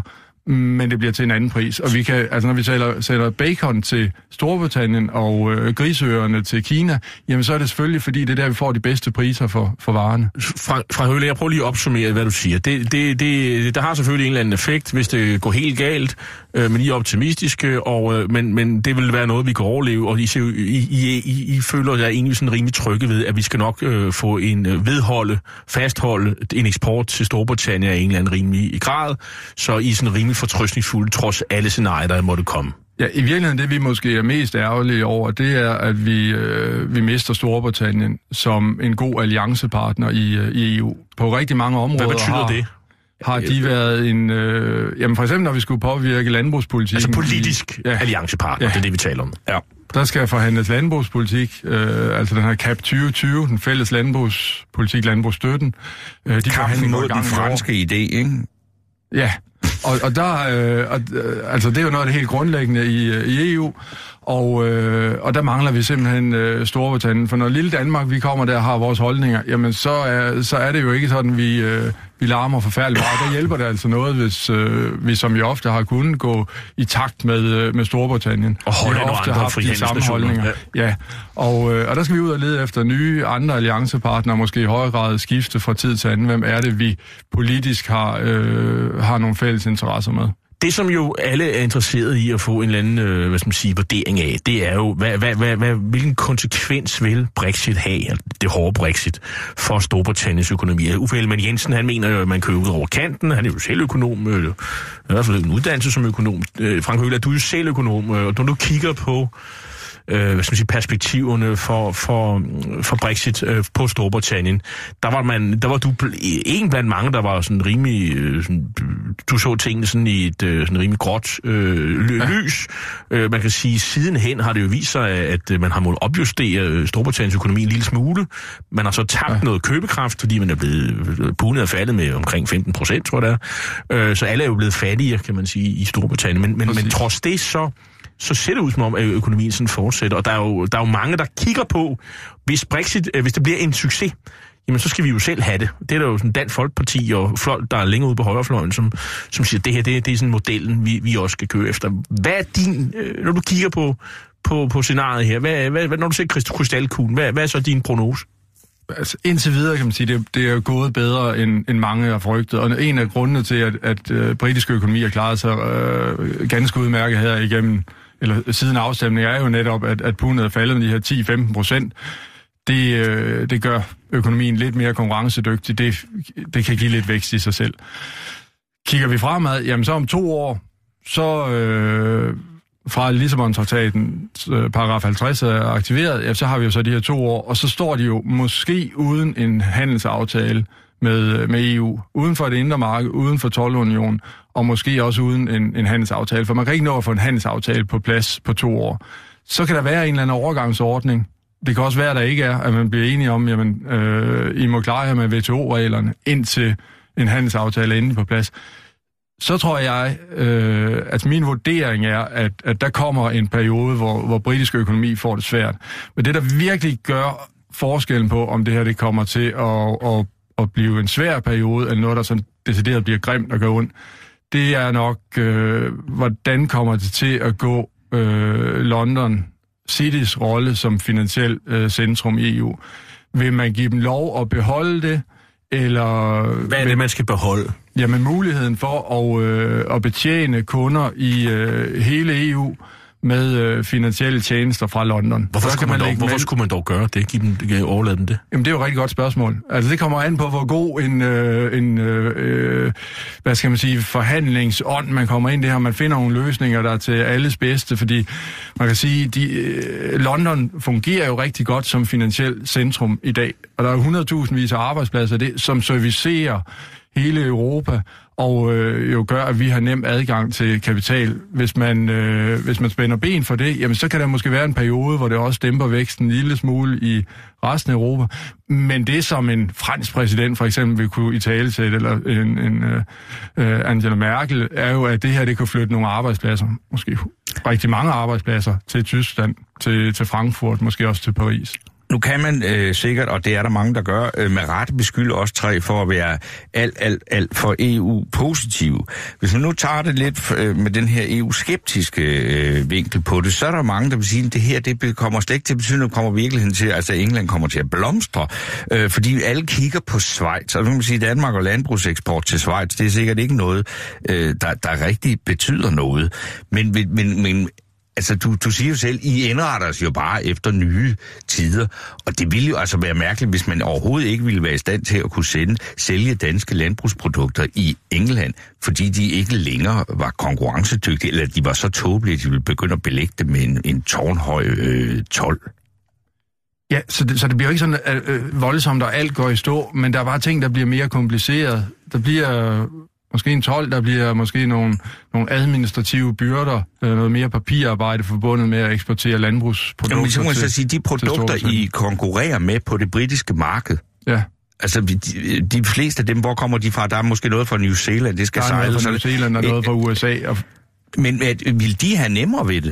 men det bliver til en anden pris. Og vi kan, altså når vi sælger bacon til Storbritannien og griseørerne til Kina, jamen så er det selvfølgelig, fordi det er der, vi får de bedste priser for varerne. Fra Høle, jeg prøver lige at opsummere, hvad du siger. Der har selvfølgelig en eller anden effekt, hvis det går helt galt, men I er optimistiske, men det vil være noget, vi kan overleve, og I føler jer egentlig sådan rimelig trygge ved, at vi skal nok få fastholde en eksport til Storbritannien af en eller anden rimelig grad, så I er sådan rimelig fortrøstningsfulde, trods alle scenarier, der måtte komme. Ja, i virkeligheden det, vi måske er mest ærgerlige over, det er, at vi mister Storbritannien som en god alliancepartner i EU. På rigtig mange områder. Hvad betyder det? Har de været en... jamen for eksempel, når vi skulle påvirke landbrugspolitikken... Altså politisk alliancepartner, det er det, vi taler om. Ja. Der skal forhandles landbrugspolitik, altså den her CAP 2020, den fælles landbrugspolitik, landbrugsstøtten. Kampen mod den franske idé, ikke? Ja, og der, altså det er jo noget af det helt grundlæggende i EU, og der mangler vi simpelthen Storbritannien, for når lille Danmark, vi kommer der og har vores holdninger, jamen så er det jo ikke sådan, vi larmer forfærdeligt meget. Der hjælper det altså noget, hvis vi som vi ofte har kunnet gå i takt med Storbritannien. Og holde nogle andre frihandelsnationer. Ja, og der skal vi ud og lede efter nye andre alliancepartnere, måske i højere grad skifte fra tid til anden. Hvem er det, vi politisk har nogle fælles interesser med? Det, som jo alle er interesseret i at få en eller anden, vurdering af, det er jo, hvilken konsekvens vil Brexit have, det hårde Brexit, for Storbritanniens økonomi. Uffe Ellemann-Jensen, han mener jo, at man kører ud over kanten, han er jo selv økonom, i hvert fald en uddannelse som økonom. Frank Høler, du er jo selv økonom, og når du kigger på perspektiverne for Brexit på Storbritannien, der var du en blandt mange, der var sådan rimelig, du så tingene sådan i et sådan rimelig gråt lys. Man kan sige, sidenhen har det jo vist sig, at man har måttet opjustere Storbritanniens økonomi en lille smule. Man har så tabt noget købekraft, fordi man er blevet pundet og faldet med omkring 15%, tror jeg det er. Så alle er jo blevet fattigere, kan man sige, i Storbritannien. Men trods det så ser det ud som om, at økonomien sådan fortsætter. Og der er jo mange, der kigger på, hvis Brexit, hvis det bliver en succes, jamen så skal vi jo selv have det. Det er der jo sådan Dansk Folkeparti og folk, der er længere ude på højrefløjen, som siger, det her, det er sådan modellen, vi også skal køre efter. Hvad er din, når du kigger på scenariet her, hvad, når du ser krystalkuglen, hvad er så din prognose? Altså, indtil videre kan man sige, det er jo gået bedre, end mange har frygtet. Og en af grundene til, at britiske økonomi har klaret sig ganske udmærket her igennem, eller siden afstemningen, er jo netop, at pundet er faldet med de her 10-15%. Det gør økonomien lidt mere konkurrencedygtig. Det kan give lidt vækst i sig selv. Kigger vi fremad, jamen så om 2 år, så fra Lissabon-traktatens paragraf 50 er aktiveret, ja, så har vi jo så de her 2 år, og så står de jo måske uden en handelsaftale med EU, uden for det indre marked, uden for toldunionen, og måske også uden en handelsaftale, for man kan ikke nå at få en handelsaftale på plads på 2 år. Så kan der være en eller anden overgangsordning. Det kan også være, at der ikke er, at man bliver enige om, jamen, I må klare jer med WTO-reglerne, indtil en handelsaftale er endelig på plads. Så tror jeg, at min vurdering er, at der kommer en periode, hvor britisk økonomi får det svært. Men det, der virkelig gør forskellen på, om det her det kommer til at blive en svær periode, eller noget, der sådan decideret bliver grimt og gør ondt, det er nok, hvordan kommer det til at gå London Citys rolle som finansiel centrum i EU. Vil man give dem lov at beholde det, eller... Hvad er det, man skal beholde? Jamen, muligheden for at betjene kunder i hele EU med finansielle tjenester fra London. Hvorfor skulle man dog gøre det? Overlade dem det? Jamen, det er jo et rigtig godt spørgsmål. Altså, det kommer an på, hvor god en hvad skal man sige, forhandlingsånd man kommer ind i det her. Man finder nogle løsninger, der er til alles bedste, fordi man kan sige, London fungerer jo rigtig godt som finansielt centrum i dag. Og der er jo 100.000 vis af arbejdspladser, som servicerer hele Europa, og jo gør, at vi har nem adgang til kapital. Hvis man spænder ben for det, jamen så kan der måske være en periode, hvor det også dæmper væksten en lille smule i resten af Europa. Men det, som en fransk præsident for eksempel vil kunne italesætte, eller en Angela Merkel, er jo, at det her det kan flytte nogle arbejdspladser, måske rigtig mange arbejdspladser, til Tyskland, til Frankfurt, måske også til Paris. Nu kan man sikkert, og det er der mange, der gør, med rette beskylde os tre for at være alt for EU-positive. Hvis man nu tager det lidt med den her EU-skeptiske vinkel på det, så er der mange, der vil sige, at det her det kommer slet ikke til at betyde, at kommer virkeligheden til, altså England kommer til at blomstre, fordi alle kigger på Schweiz, og nu kan man sige, at Danmark og landbrugseksport til Schweiz, det er sikkert ikke noget, der rigtig betyder noget. Men altså, du siger jo selv, I indretter os jo bare efter nye tider, og det ville jo altså være mærkeligt, hvis man overhovedet ikke ville være i stand til at kunne sælge danske landbrugsprodukter i England, fordi de ikke længere var konkurrencedygtige, eller de var så tåbelige, at de ville begynde at belægge dem med en tårnhøj told. Ja, så det bliver jo ikke sådan voldsomt, og alt går i stå, men der er bare ting, der bliver mere kompliceret. Der bliver måske en told, der bliver måske nogle administrative byrder, noget mere papirarbejde forbundet med at eksportere landbrugsprodukter. Jamen, så må jeg så sige, de produkter, I konkurrerer med på det britiske marked, ja. Altså, de fleste af dem, hvor kommer de fra? Der er måske noget fra New Zealand, det skal sejle. Der er noget fra New Zealand og noget fra USA. Men vil de have nemmere ved det?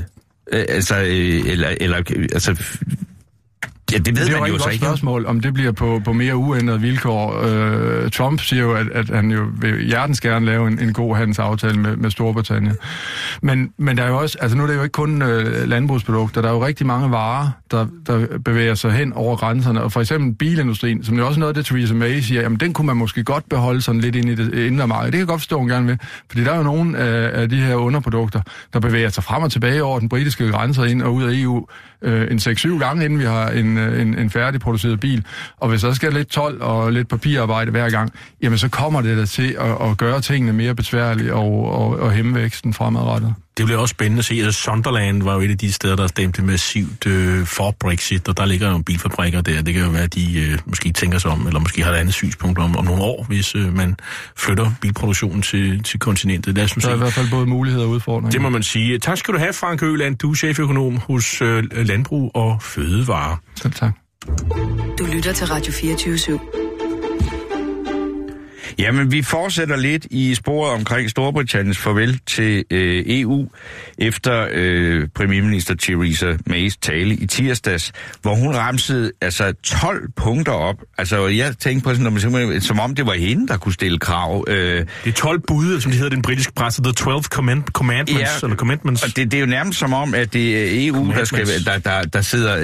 Ja, det ved man jo så ikke. Det er jo et spørgsmål, om det bliver på mere uændrede vilkår. Trump siger jo, at han jo vil hjertens gerne lave en god handelsaftale med Storbritannien. Men der er jo også, altså nu er det jo ikke kun landbrugsprodukter, der er jo rigtig mange varer, der bevæger sig hen over grænserne. Og for eksempel bilindustrien, som jo også noget af det, Theresa May siger, jamen den kunne man måske godt beholde sådan lidt ind i det indre marked. Det kan jeg godt forstå, hun gerne vil. Fordi der er jo nogle af de her underprodukter, der bevæger sig frem og tilbage over den britiske grænser ind og ud af EU en 6-7 gange, inden vi har en færdigproduceret bil. Og hvis der skal lidt told og lidt papirarbejde hver gang, jamen så kommer det der til at gøre tingene mere besværlige og hæmme væksten fremadrettet. Det bliver også spændende at se, at Sunderland var jo et af de steder, der stemte massivt for Brexit, og der ligger jo bilfabrikker der. Det kan jo være, at de måske tænker sig om, eller måske har et andet synspunkt om nogle år, hvis man flytter bilproduktionen til kontinentet. Der er i hvert fald både muligheder og udfordringer. Det må man sige. Tak skal du have, Frank Øland. Du er cheføkonom hos Landbrug og Fødevare. Selv tak. Du lytter til Radio 24/7. Jamen, vi fortsætter lidt i sporet omkring Storbritanniens farvel til EU, efter premierminister Theresa Mays tale i tirsdags, hvor hun ramsede altså 12 punkter op. Altså, jeg tænkte på sådan, som om det var hende, der kunne stille krav. Det er 12 bud, som de hedder den britiske presse, The 12 Commandments, ja, eller Commitments. Og det er jo nærmest som om, at det er EU, der sidder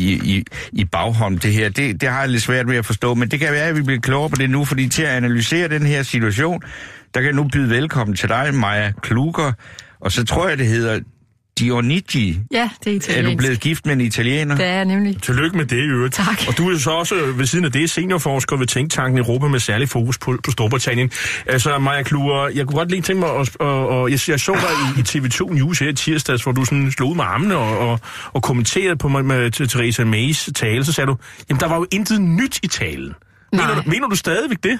i baghånd det her. Det har jeg lidt svært ved at forstå, men det kan være, at vi bliver klogere på det nu, fordi til at analysere den her situation, der kan jeg nu byde velkommen til dig, Maja Kluger, og så tror jeg, det hedder Dionigi. Ja, det er italiensk. Er du blevet gift med en italiener? Det er jeg nemlig. Tillykke med det i øvrigt. Tak. Og du er så også ved siden af det seniorforsker ved Tænktanken Europa med særlig fokus på Storbritannien. Altså, Maja Kluger, jeg kunne godt lige tænke mig, og jeg så dig i TV2 News her i tirsdags, hvor du sådan slog ud med armene og kommenterede på med Theresa Mays tale, så sagde du, jamen der var jo intet nyt i talen. Mener du stadigvæk det?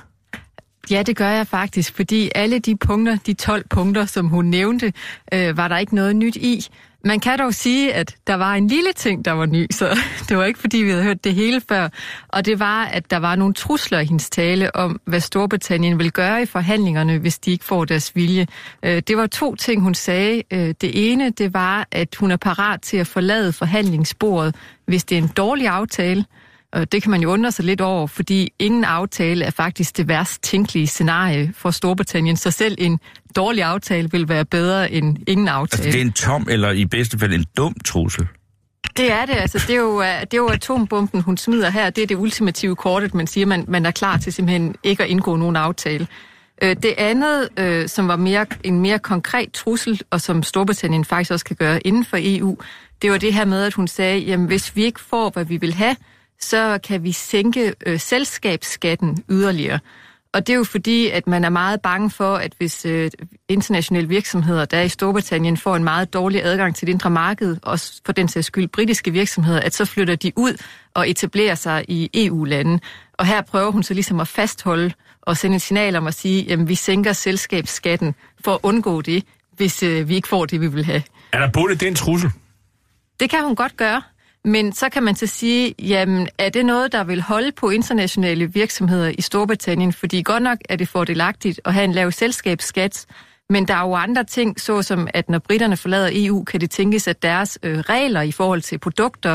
Ja, det gør jeg faktisk, fordi alle de punkter, de 12 punkter, som hun nævnte, var der ikke noget nyt i. Man kan dog sige, at der var en lille ting, der var ny, så det var ikke, fordi vi havde hørt det hele før. Og det var, at der var nogle trusler i hendes tale om, hvad Storbritannien vil gøre i forhandlingerne, hvis de ikke får deres vilje. Det var 2 ting, hun sagde. Det ene, det var, at hun er parat til at forlade forhandlingsbordet, hvis det er en dårlig aftale. Og det kan man jo undre sig lidt over, fordi ingen aftale er faktisk det værst tænkelige scenarie for Storbritannien. Så selv en dårlig aftale vil være bedre end ingen aftale. Altså det er en tom, eller i bedste fald en dum trussel? Det er det. Altså, det er jo atombomben, hun smider her. Det er det ultimative kort, at man siger, at man er klar til simpelthen ikke at indgå nogen aftale. Det andet, som var en mere konkret trussel, og som Storbritannien faktisk også kan gøre inden for EU, det var det her med, at hun sagde, jamen hvis vi ikke får, hvad vi vil have, så kan vi sænke selskabsskatten yderligere. Og det er jo fordi, at man er meget bange for, at hvis internationale virksomheder, der i Storbritannien, får en meget dårlig adgang til det indre marked, og for den sags skyld britiske virksomheder, at så flytter de ud og etablerer sig i EU-lande. Og her prøver hun så ligesom at fastholde og sende et signal om at sige, jamen vi sænker selskabsskatten for at undgå det, hvis vi ikke får det, vi vil have. Er der både den trussel? Det kan hun godt gøre. Men så kan man så sige, jamen er det noget, der vil holde på internationale virksomheder i Storbritannien? Fordi godt nok er det fordelagtigt at have en lav selskabsskat, men der er jo andre ting, såsom at når britterne forlader EU, kan det tænkes, at deres regler i forhold til produkter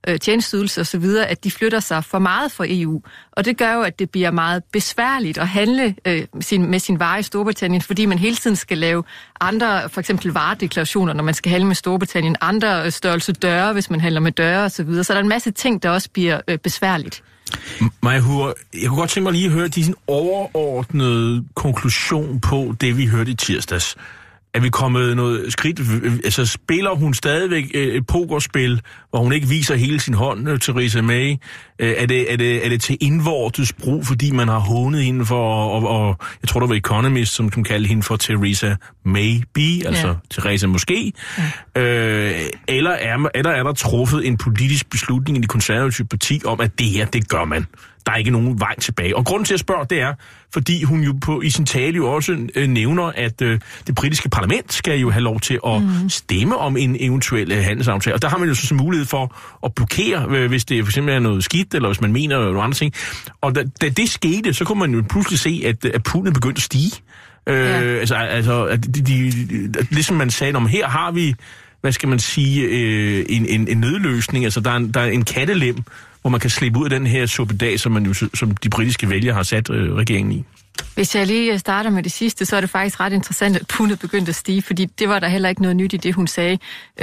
tjenesteydelser osv., at de flytter sig for meget fra EU. Og det gør jo, at det bliver meget besværligt at handle med sin vare i Storbritannien, fordi man hele tiden skal lave andre, for eksempel varedeklarationer, når man skal handle med Storbritannien, andre størrelse døre, hvis man handler med døre osv. Så der er en masse ting, der også bliver besværligt. Maja Hur, jeg kunne godt tænke mig lige at høre din overordnede konklusion på det, vi hørte i tirsdags. Er vi kommet noget skridt? Altså, spiller hun stadigvæk et pokerspil, hvor hun ikke viser hele sin hånd, Theresa May? Er det til indvortes brug, fordi man har hånet hende for, og jeg tror, der var Economist, som kan kalde hende for Theresa Maybe, altså Theresa måske. Eller er der truffet en politisk beslutning i det konservative parti om, at det her, det gør man? Der er ikke nogen vej tilbage. Og grunden til at spørge, det er, fordi hun jo i sin tale jo også nævner, at det britiske parlament skal jo have lov til at stemme om en eventuel handelsaftale. Og der har man jo så mulighed for at blokere, hvis det for eksempel er noget skidt, eller hvis man mener noget andre ting. Og da det skete, så kunne man jo pludselig se, at pundet begyndte at stige. Altså ligesom man sagde, om her har vi, hvad skal man sige, en nødløsning. Altså der er en kattelem, hvor man kan slippe ud af den her suppedag, som de britiske vælgere har sat regeringen i. Hvis jeg lige starter med det sidste, så er det faktisk ret interessant, at pundet begyndte at stige, fordi det var der heller ikke noget nyt i det, hun sagde.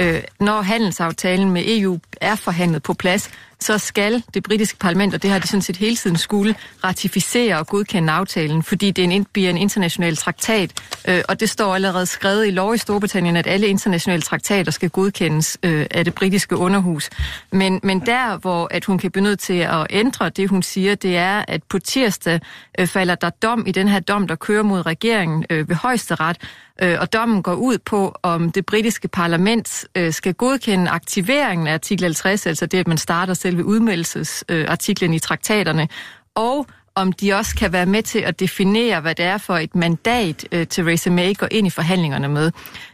Når handelsaftalen med EU er forhandlet på plads, så skal det britiske parlament, og det har de sådan set hele tiden skulle, ratificere og godkende aftalen, fordi det bliver en international traktat, og det står allerede skrevet i lov i Storbritannien, at alle internationale traktater skal godkendes af det britiske underhus. Men der, hvor at hun kan blive nødt til at ændre det, hun siger, det er, at på tirsdag falder der dom i den her dom, der kører mod regeringen ved højesteret, og dommen går ud på, om det britiske parlament skal godkende aktiveringen af artikel 50, altså det, at man starter selve udmeldelsesartiklen i traktaterne, og om de også kan være med til at definere, hvad det er for et mandat, Theresa May går ind i forhandlingerne med.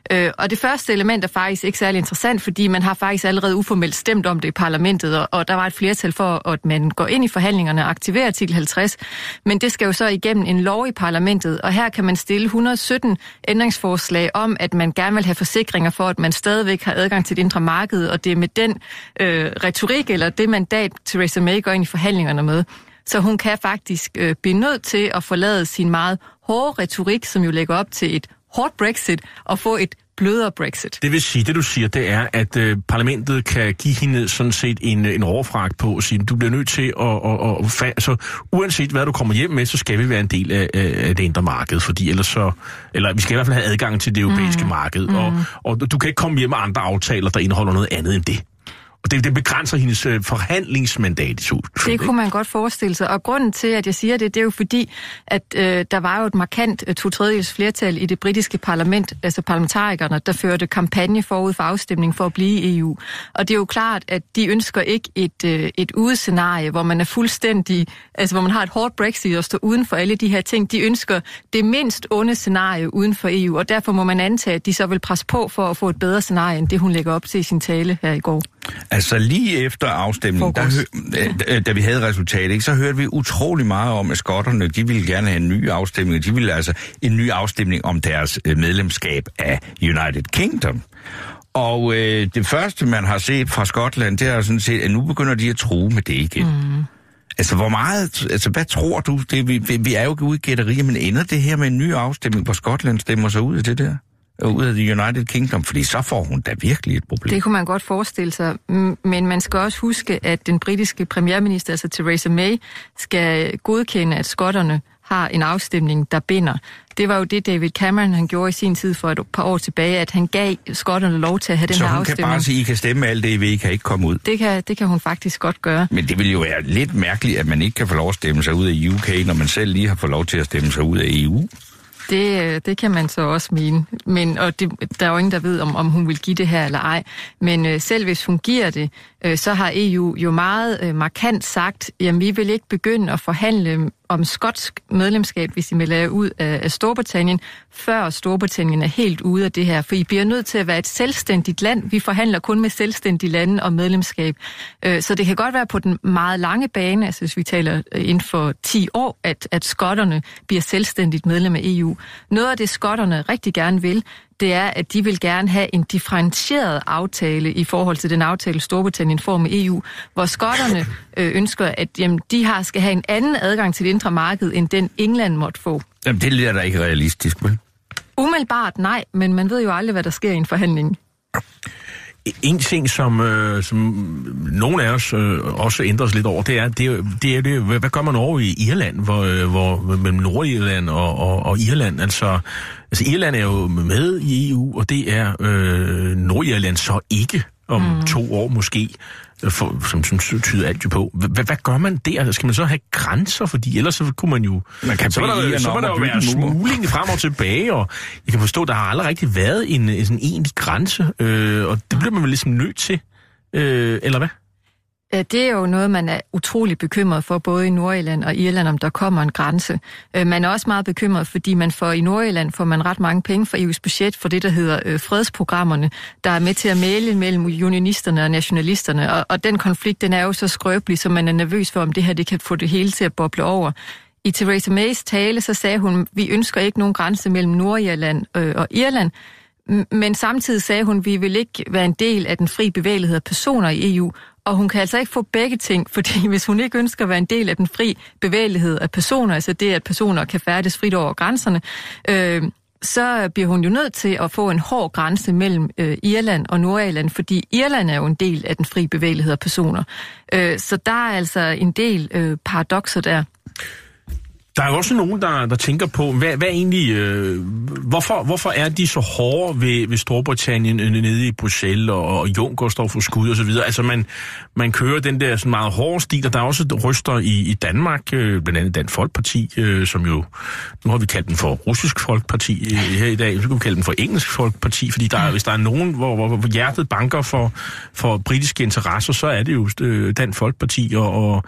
Og det første element er faktisk ikke særlig interessant, fordi man har faktisk allerede uformelt stemt om det i parlamentet, og der var et flertal for, at man går ind i forhandlingerne og aktiverer artikel 50, men det skal jo så igennem en lov i parlamentet, og her kan man stille 117 ændringsforslag om, at man gerne vil have forsikringer for, at man stadigvæk har adgang til det indre marked, og det er med den retorik eller det mandat, Theresa May går ind i forhandlingerne med. Så hun kan faktisk blive nødt til at forlade sin meget hårde retorik, som jo lægger op til et hårdt Brexit, og få et blødere Brexit. Det vil sige, det du siger, det er, at parlamentet kan give hende sådan set en overfragt på og sige, du bliver nødt til altså, uanset hvad du kommer hjem med, så skal vi være en del af det indre marked, fordi eller vi skal i hvert fald have adgang til det europæiske marked, og du kan ikke komme hjem med andre aftaler, der indeholder noget andet end det. Og det begrænser hendes forhandlingsmandat i så. Det kunne man godt forestille sig. Og grunden til, at jeg siger det, det er jo fordi, at der var jo et markant 2/3 flertal i det britiske parlament, altså parlamentarikerne, der førte kampagne forud for afstemning for at blive i EU. Og det er jo klart, at de ønsker ikke et udescenarie, hvor man er fuldstændig, altså hvor man har et hårdt Brexit og står uden for alle de her ting. De ønsker det mindst onde scenarie uden for EU, og derfor må man antage, at de så vil presse på for at få et bedre scenarie, end det hun lægger op til i sin tale her i går. Altså lige efter afstemningen, da vi havde resultatet, ikke, så hørte vi utrolig meget om, at skotterne, de ville gerne have en ny afstemning. De ville altså en ny afstemning om deres medlemskab af United Kingdom. Og det første, man har set fra Skotland, det er sådan set, at nu begynder de at true med det igen. Altså, hvad tror du? Vi er jo ikke ude i gætterier, men ender det her med en ny afstemning, hvor Skotland stemmer sig ud af det der? Ud af the United Kingdom, fordi så får hun da virkelig et problem. Det kunne man godt forestille sig, men man skal også huske, at den britiske premierminister, altså Theresa May, skal godkende, at skotterne har en afstemning, der binder. Det var jo det, David Cameron han gjorde i sin tid for et par år tilbage, at han gav skotterne lov til at have den her afstemning. Så hun kan bare sige, I kan stemme alt det, I kan ikke komme ud? Det kan hun faktisk godt gøre. Men det vil jo være lidt mærkeligt, at man ikke kan få lov at stemme sig ud af UK, når man selv lige har fået lov til at stemme sig ud af EU. Det kan man så også mene. Der er jo ingen, der ved, om hun vil give det her eller ej. Men selv hvis hun giver det, så har EU jo meget markant sagt, jamen vi vil ikke begynde at forhandle om skotsk medlemskab, hvis I vil lade ud af Storbritannien, før Storbritannien er helt ude af det her. For I bliver nødt til at være et selvstændigt land. Vi forhandler kun med selvstændige lande om medlemskab. Så det kan godt være på den meget lange bane, altså hvis vi taler inden for 10 år, at skotterne bliver selvstændigt medlem af EU. Noget af det, skotterne rigtig gerne vil, det er, at de vil gerne have en differentieret aftale i forhold til den aftale, Storbritannien får med EU, hvor skotterne ønsker, at de skal have en anden adgang til det indre marked, end den England måtte få. Jamen, det er da ikke realistisk, vel? Umiddelbart nej, men man ved jo aldrig, hvad der sker i en forhandling. En ting, som nogle af os også ændres lidt over, det er, hvad gør man over i Irland, hvor mellem Nordirland og Irland? Altså Irland er jo med i EU, og det er Nordirland så ikke om 2 år måske, som tyder alt jo på. Hvad gør man der? Skal man så have grænser? Fordi ellers så kunne man jo... Så må der jo være smugling frem og tilbage, og jeg kan forstå, der har aldrig rigtig været en sådan egentlig grænse, og det bliver man vel ligesom nødt til, eller hvad? Det er jo noget, man er utrolig bekymret for, både i Nordirland og Irland, om der kommer en grænse. Man er også meget bekymret, fordi i Nordirland får man ret mange penge fra EU's budget for det, der hedder fredsprogrammerne, der er med til at mægle mellem unionisterne og nationalisterne. Og den konflikt, den er jo så skrøbelig, så man er nervøs for, om det her det kan få det hele til at boble over. I Theresa Mays tale, så sagde hun, vi ønsker ikke nogen grænse mellem Nordirland og Irland, men samtidig sagde hun, vi vil ikke være en del af den fri bevægelighed af personer i EU, og hun kan altså ikke få begge ting, fordi hvis hun ikke ønsker at være en del af den fri bevægelighed af personer, altså det, at personer kan færdes frit over grænserne, så bliver hun jo nødt til at få en hård grænse mellem Irland og Nordirland, fordi Irland er jo en del af den fri bevægelighed af personer. Så der er altså en del paradokser der. Der er jo også nogen, der tænker på, hvad egentlig, hvorfor er de så hårde ved Storbritannien nede i Bruxelles, og Juncker står for skud og så videre. Altså man kører den der sådan meget hårde stil, og der er også røster i Danmark, blandt andet Dansk Folkeparti, som jo, nu har vi kaldt den for Russisk Folkeparti her i dag, så kan vi kalde den for Engelsk Folkeparti, fordi hvis der er nogen, hvor hjertet banker for britiske interesser, så er det jo Dansk Folkeparti, og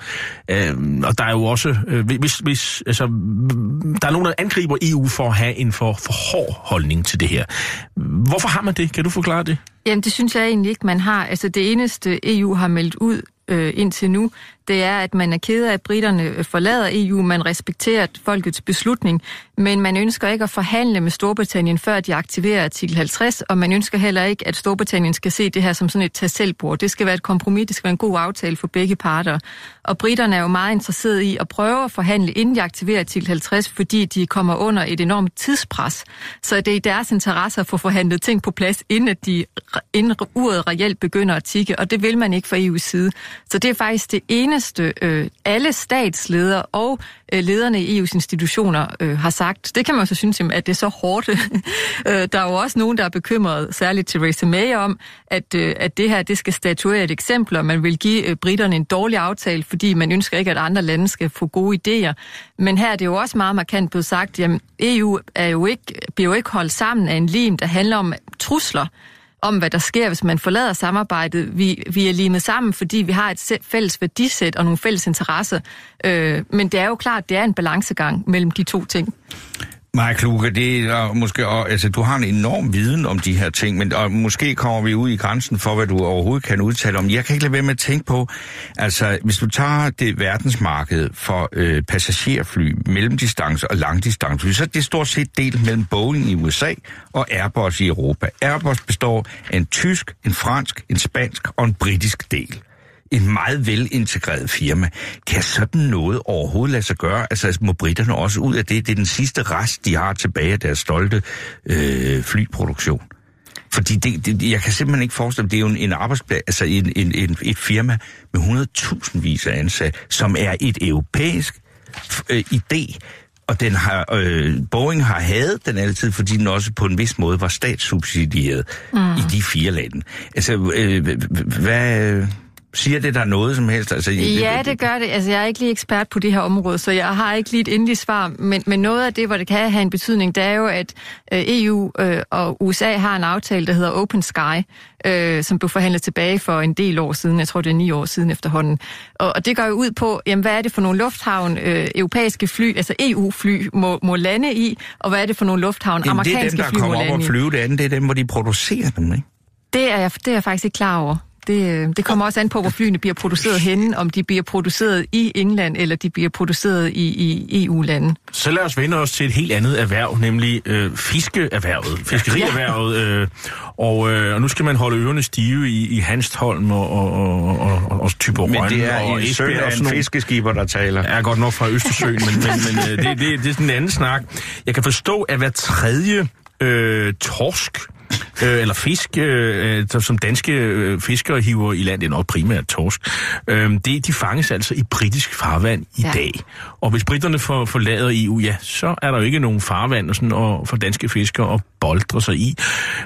der er jo også, hvis altså, der er nogen, der angriber EU for at have en for hård holdning til det her. Hvorfor har man det? Kan du forklare det? Jamen, det synes jeg egentlig ikke, man har. Altså, det eneste EU har meldt ud indtil nu, det er, at man er ked af, at briterne forlader EU, man respekterer folkets beslutning, men man ønsker ikke at forhandle med Storbritannien, før de aktiverer artikel 50, og man ønsker heller ikke, at Storbritannien skal se det her som sådan et tag-selv-bord. Det skal være et kompromis, det skal være en god aftale for begge parter. Og briterne er jo meget interesserede i at prøve at forhandle, inden de aktiverer artikel 50, fordi de kommer under et enormt tidspres. Så det er i deres interesse at få forhandlet ting på plads, inden uret reelt begynder at tikke, og det vil man ikke fra EU's side. Så det er faktisk det eneste, alle statsledere og lederne i EU's institutioner har sagt. Det kan man så synes, at det er så hårdt. Der er jo også nogen, der er bekymret, særligt Theresa May, om, at det her det skal statuere et eksempel, og man vil give briterne en dårlig aftale, fordi man ønsker ikke, at andre lande skal få gode idéer. Men her er det jo også meget markant blevet sagt, at EU bliver jo ikke holdt sammen af en lim, der handler om trusler, om hvad der sker, hvis man forlader samarbejdet. Vi er limet sammen, fordi vi har et fælles værdisæt og nogle fælles interesser. Men det er jo klart, det er en balancegang mellem de to ting. Maja Kluge, det er måske, altså, du har en enorm viden om de her ting, men måske kommer vi ud i grænsen for, hvad du overhovedet kan udtale om. Jeg kan ikke lade være med at tænke på, altså, hvis du tager det verdensmarked for passagerfly, mellemdistance og langdistance, så er det stort set delt mellem Boeing i USA og Airbus i Europa. Airbus består af en tysk, en fransk, en spansk og en britisk del. En meget velintegreret firma. Kan sådan noget overhovedet lade sig gøre? Altså må britterne også ud af det? Det er den sidste rest, de har tilbage af deres stolte flyproduktion. Fordi jeg kan simpelthen ikke forestille mig, det er jo en arbejdsplads, altså et firma med 100.000 af ansatte, som er et europæisk idé. Og den har, Boeing har hadet den altid, fordi den også på en vis måde var statssubsidieret i de 4 lande. Altså, hvad... Siger det der noget som helst? Altså, ja, det gør det. Altså, jeg er ikke lige ekspert på det her område, så jeg har ikke lige et endeligt svar. Men noget af det, hvor det kan have en betydning, det er jo, at EU og USA har en aftale, der hedder Open Sky, som blev forhandlet tilbage for en del år siden. Jeg tror, det er 9 år siden efterhånden. Og det går jo ud på, jamen, hvad er det for nogle lufthavn, europæiske fly, altså EU-fly, må lande i, og hvad er det for nogle lufthavn, amerikanske fly må lande i? Det er dem, der kommer op og flyve, det andet, det er dem, hvor de producerer dem, ikke? Det er jeg faktisk ikke klar over. Det kommer også an på, hvor flyene bliver produceret henne, om de bliver produceret i England, eller de bliver produceret i EU-lande. Så lad os vende os til et helt andet erhverv, nemlig fiskerierhvervet. Og nu skal man holde ørerne stive i Hanstholm og Thyborøn. Men det er og en søn af en fiskeskiber, der taler. Ja, godt nok fra Østersøen, men det er sådan en anden snak. Jeg kan forstå, at hver tredje torsk eller fisk, som danske fiskere hiver i land, det er nok primært torsk, de fanges altså i britisk farvand i dag. Og hvis britterne forlader EU, ja, så er der jo ikke nogen farvand for danske fiskere at boldre sig i.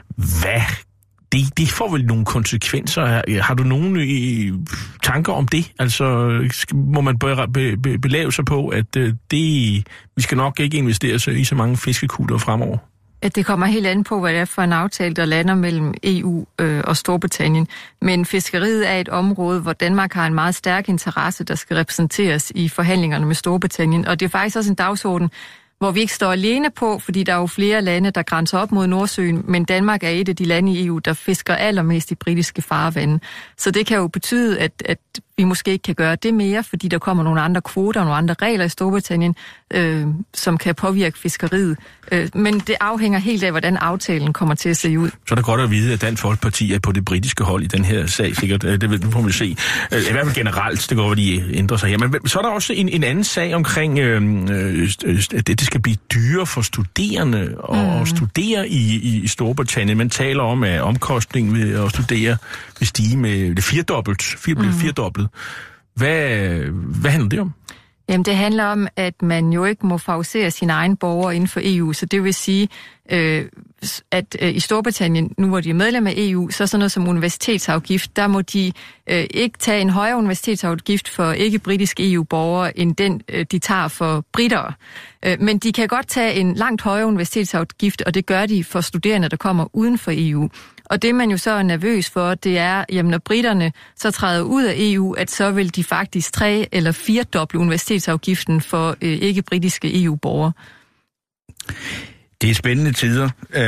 Det får vel nogle konsekvenser. Har du nogle tanker om det? Altså, må man belave sig på, at vi skal nok ikke investere i så mange fiskekutter fremover? Det kommer helt an på, hvad det er for en aftale, der lander mellem EU og Storbritannien. Men fiskeriet er et område, hvor Danmark har en meget stærk interesse, der skal repræsenteres i forhandlingerne med Storbritannien. Og det er faktisk også en dagsorden, hvor vi ikke står alene på, fordi der er jo flere lande, der grænser op mod Nordsøen, men Danmark er et af de lande i EU, der fisker allermest i britiske farvande. Så det kan jo betyde, at vi måske ikke kan gøre det mere, fordi der kommer nogle andre kvoter og nogle andre regler i Storbritannien, som kan påvirke fiskeriet. Men det afhænger helt af, hvordan aftalen kommer til at se ud. Så er det godt at vide, at Dansk Folkeparti er på det britiske hold i den her sag, sikkert. Det får vi se. I hvert fald generelt, det går, at de ændrer sig her. Men så er der også en anden sag omkring, at det skal blive dyrere for studerende at studere i Storbritannien. Man taler om, at omkostningen ved at studere vil stige med det firedoblet. Hvad handler det om? Jamen, det handler om, at man jo ikke må favorisere sine egne borgere inden for EU. Så det vil sige, at i Storbritannien, nu hvor de er medlem af EU, så sådan noget som universitetsafgift, der må de ikke tage en højere universitetsafgift for ikke-britiske EU-borgere, end den de tager for britere. Men de kan godt tage en langt højere universitetsafgift, og det gør de for studerende, der kommer uden for EU. Og det, man jo så er nervøs for, det er, jamen når britterne så træder ud af EU, at så vil de faktisk 3- eller 4-doble universitetsafgiften for ikke-britiske EU-borgere. Det er spændende tider.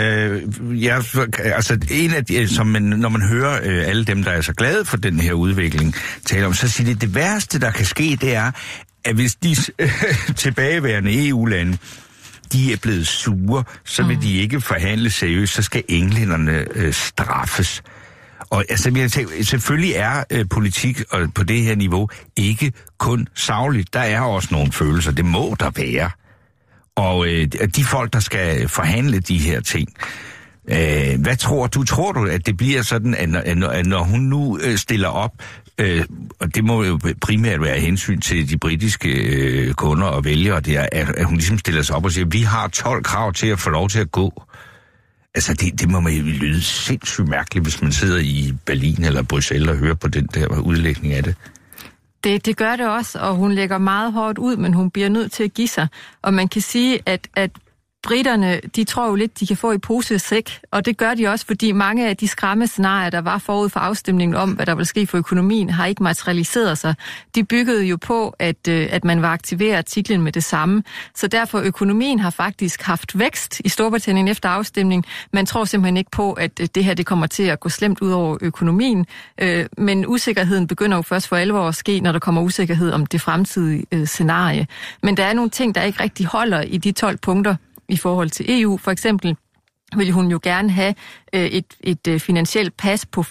En af de, når man hører alle dem, der er så glade for den her udvikling, taler om, så siger det værste, der kan ske, det er, at hvis de tilbageværende EU-lande, de er blevet sure, så vil de ikke forhandle seriøst, så skal englænderne straffes. Og altså, selvfølgelig er politik på det her niveau ikke kun sagligt. Der er også nogle følelser, det må der være. Og de folk, der skal forhandle de her ting, hvad tror du? Tror du, at det bliver sådan, at når hun nu stiller op, og det må jo primært være hensyn til de britiske kunder og vælgere, det er, at hun ligesom stiller sig op og siger, vi har 12 krav til at få lov til at gå. Altså, det må man jo lyde sindssygt mærkeligt, hvis man sidder i Berlin eller Bruxelles og hører på den der udlægning af det. Det gør det også, og hun lægger meget hårdt ud, men hun bliver nødt til at give sig. Og man kan sige, at britterne, de tror jo lidt, de kan få i pose og sæk, og det gør de også, fordi mange af de skræmmescenarier, der var forud for afstemningen om, hvad der ville ske for økonomien, har ikke materialiseret sig. De byggede jo på, at man var aktiveret artiklen med det samme. Så derfor økonomien har faktisk haft vækst i Storbritannien efter afstemningen. Man tror simpelthen ikke på, at det her det kommer til at gå slemt ud over økonomien. Men usikkerheden begynder jo først for alvor at ske, når der kommer usikkerhed om det fremtidige scenarie. Men der er nogle ting, der ikke rigtig holder i de 12 punkter, i forhold til EU. For eksempel vil hun jo gerne have et finansielt pas på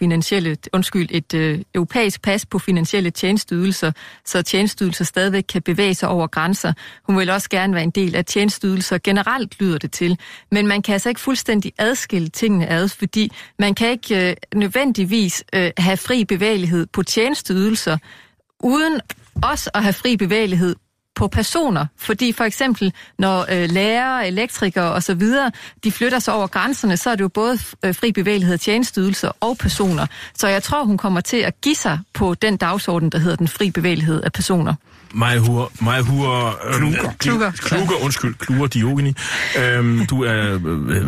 et europæisk pas på finansielle tjenesteydelser, så tjenesteydelser stadigvæk kan bevæge sig over grænser. Hun vil også gerne være en del af tjenesteydelser. Generelt lyder det til. Men man kan altså ikke fuldstændig adskille tingene ad, fordi man kan ikke nødvendigvis have fri bevægelighed på tjenesteydelser, uden også at have fri bevægelighed på personer, fordi for eksempel, når lærere, elektrikere og så videre, de flytter sig over grænserne, så er det jo både fri bevægelighed af tjenesteydelser og personer. Så jeg tror, hun kommer til at give sig på den dagsorden, der hedder den fri bevægelighed af personer. Kluger Diogeni. Du er,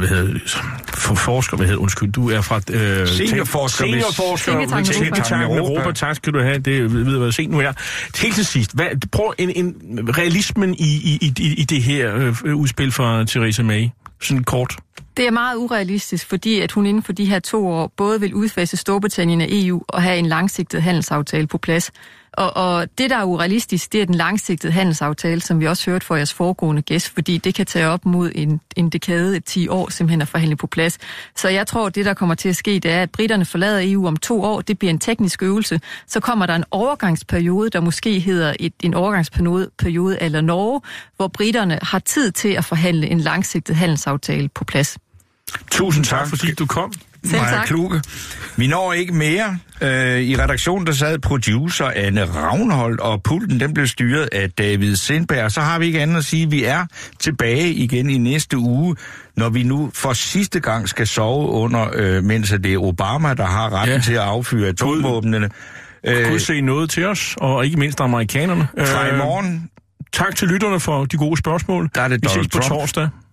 forsker, du er fra... Seniorforsker med Europa. Tak skal du have, det ved jeg, se nu her. Helt til sidst, prøv en realismen i det her udspil fra Theresa May, sådan kort. Det er meget urealistisk, fordi at hun inden for de her 2 år både vil udfase Storbritannien af EU og have en langsigtet handelsaftale på plads. Og det, der er urealistisk, det er den langsigtede handelsaftale, som vi også hørte fra jeres foregående gæst, fordi det kan tage op mod en dekade, 10 år, simpelthen at forhandle på plads. Så jeg tror, det, der kommer til at ske, det er, at briterne forlader EU om 2 år. Det bliver en teknisk øvelse. Så kommer der en overgangsperiode, der måske hedder en overgangsperiode eller Norge, hvor briterne har tid til at forhandle en langsigtet handelsaftale på plads. Tusind tak, fordi du kom. Maja Kluge. Vi når ikke mere. I redaktionen der sad producer Anne Ravnholdt, og pulten den blev styret af David Sindberg. Så har vi ikke andet at sige. Vi er tilbage igen i næste uge, når vi nu for sidste gang skal sove under, mens det er Obama, der har retten til at affyre atomvåbnene. Kunne se noget til os, og ikke mindst amerikanerne. Fra i morgen. Tak til lytterne for de gode spørgsmål. Der er det vi ses Donald på Trump. torsdag.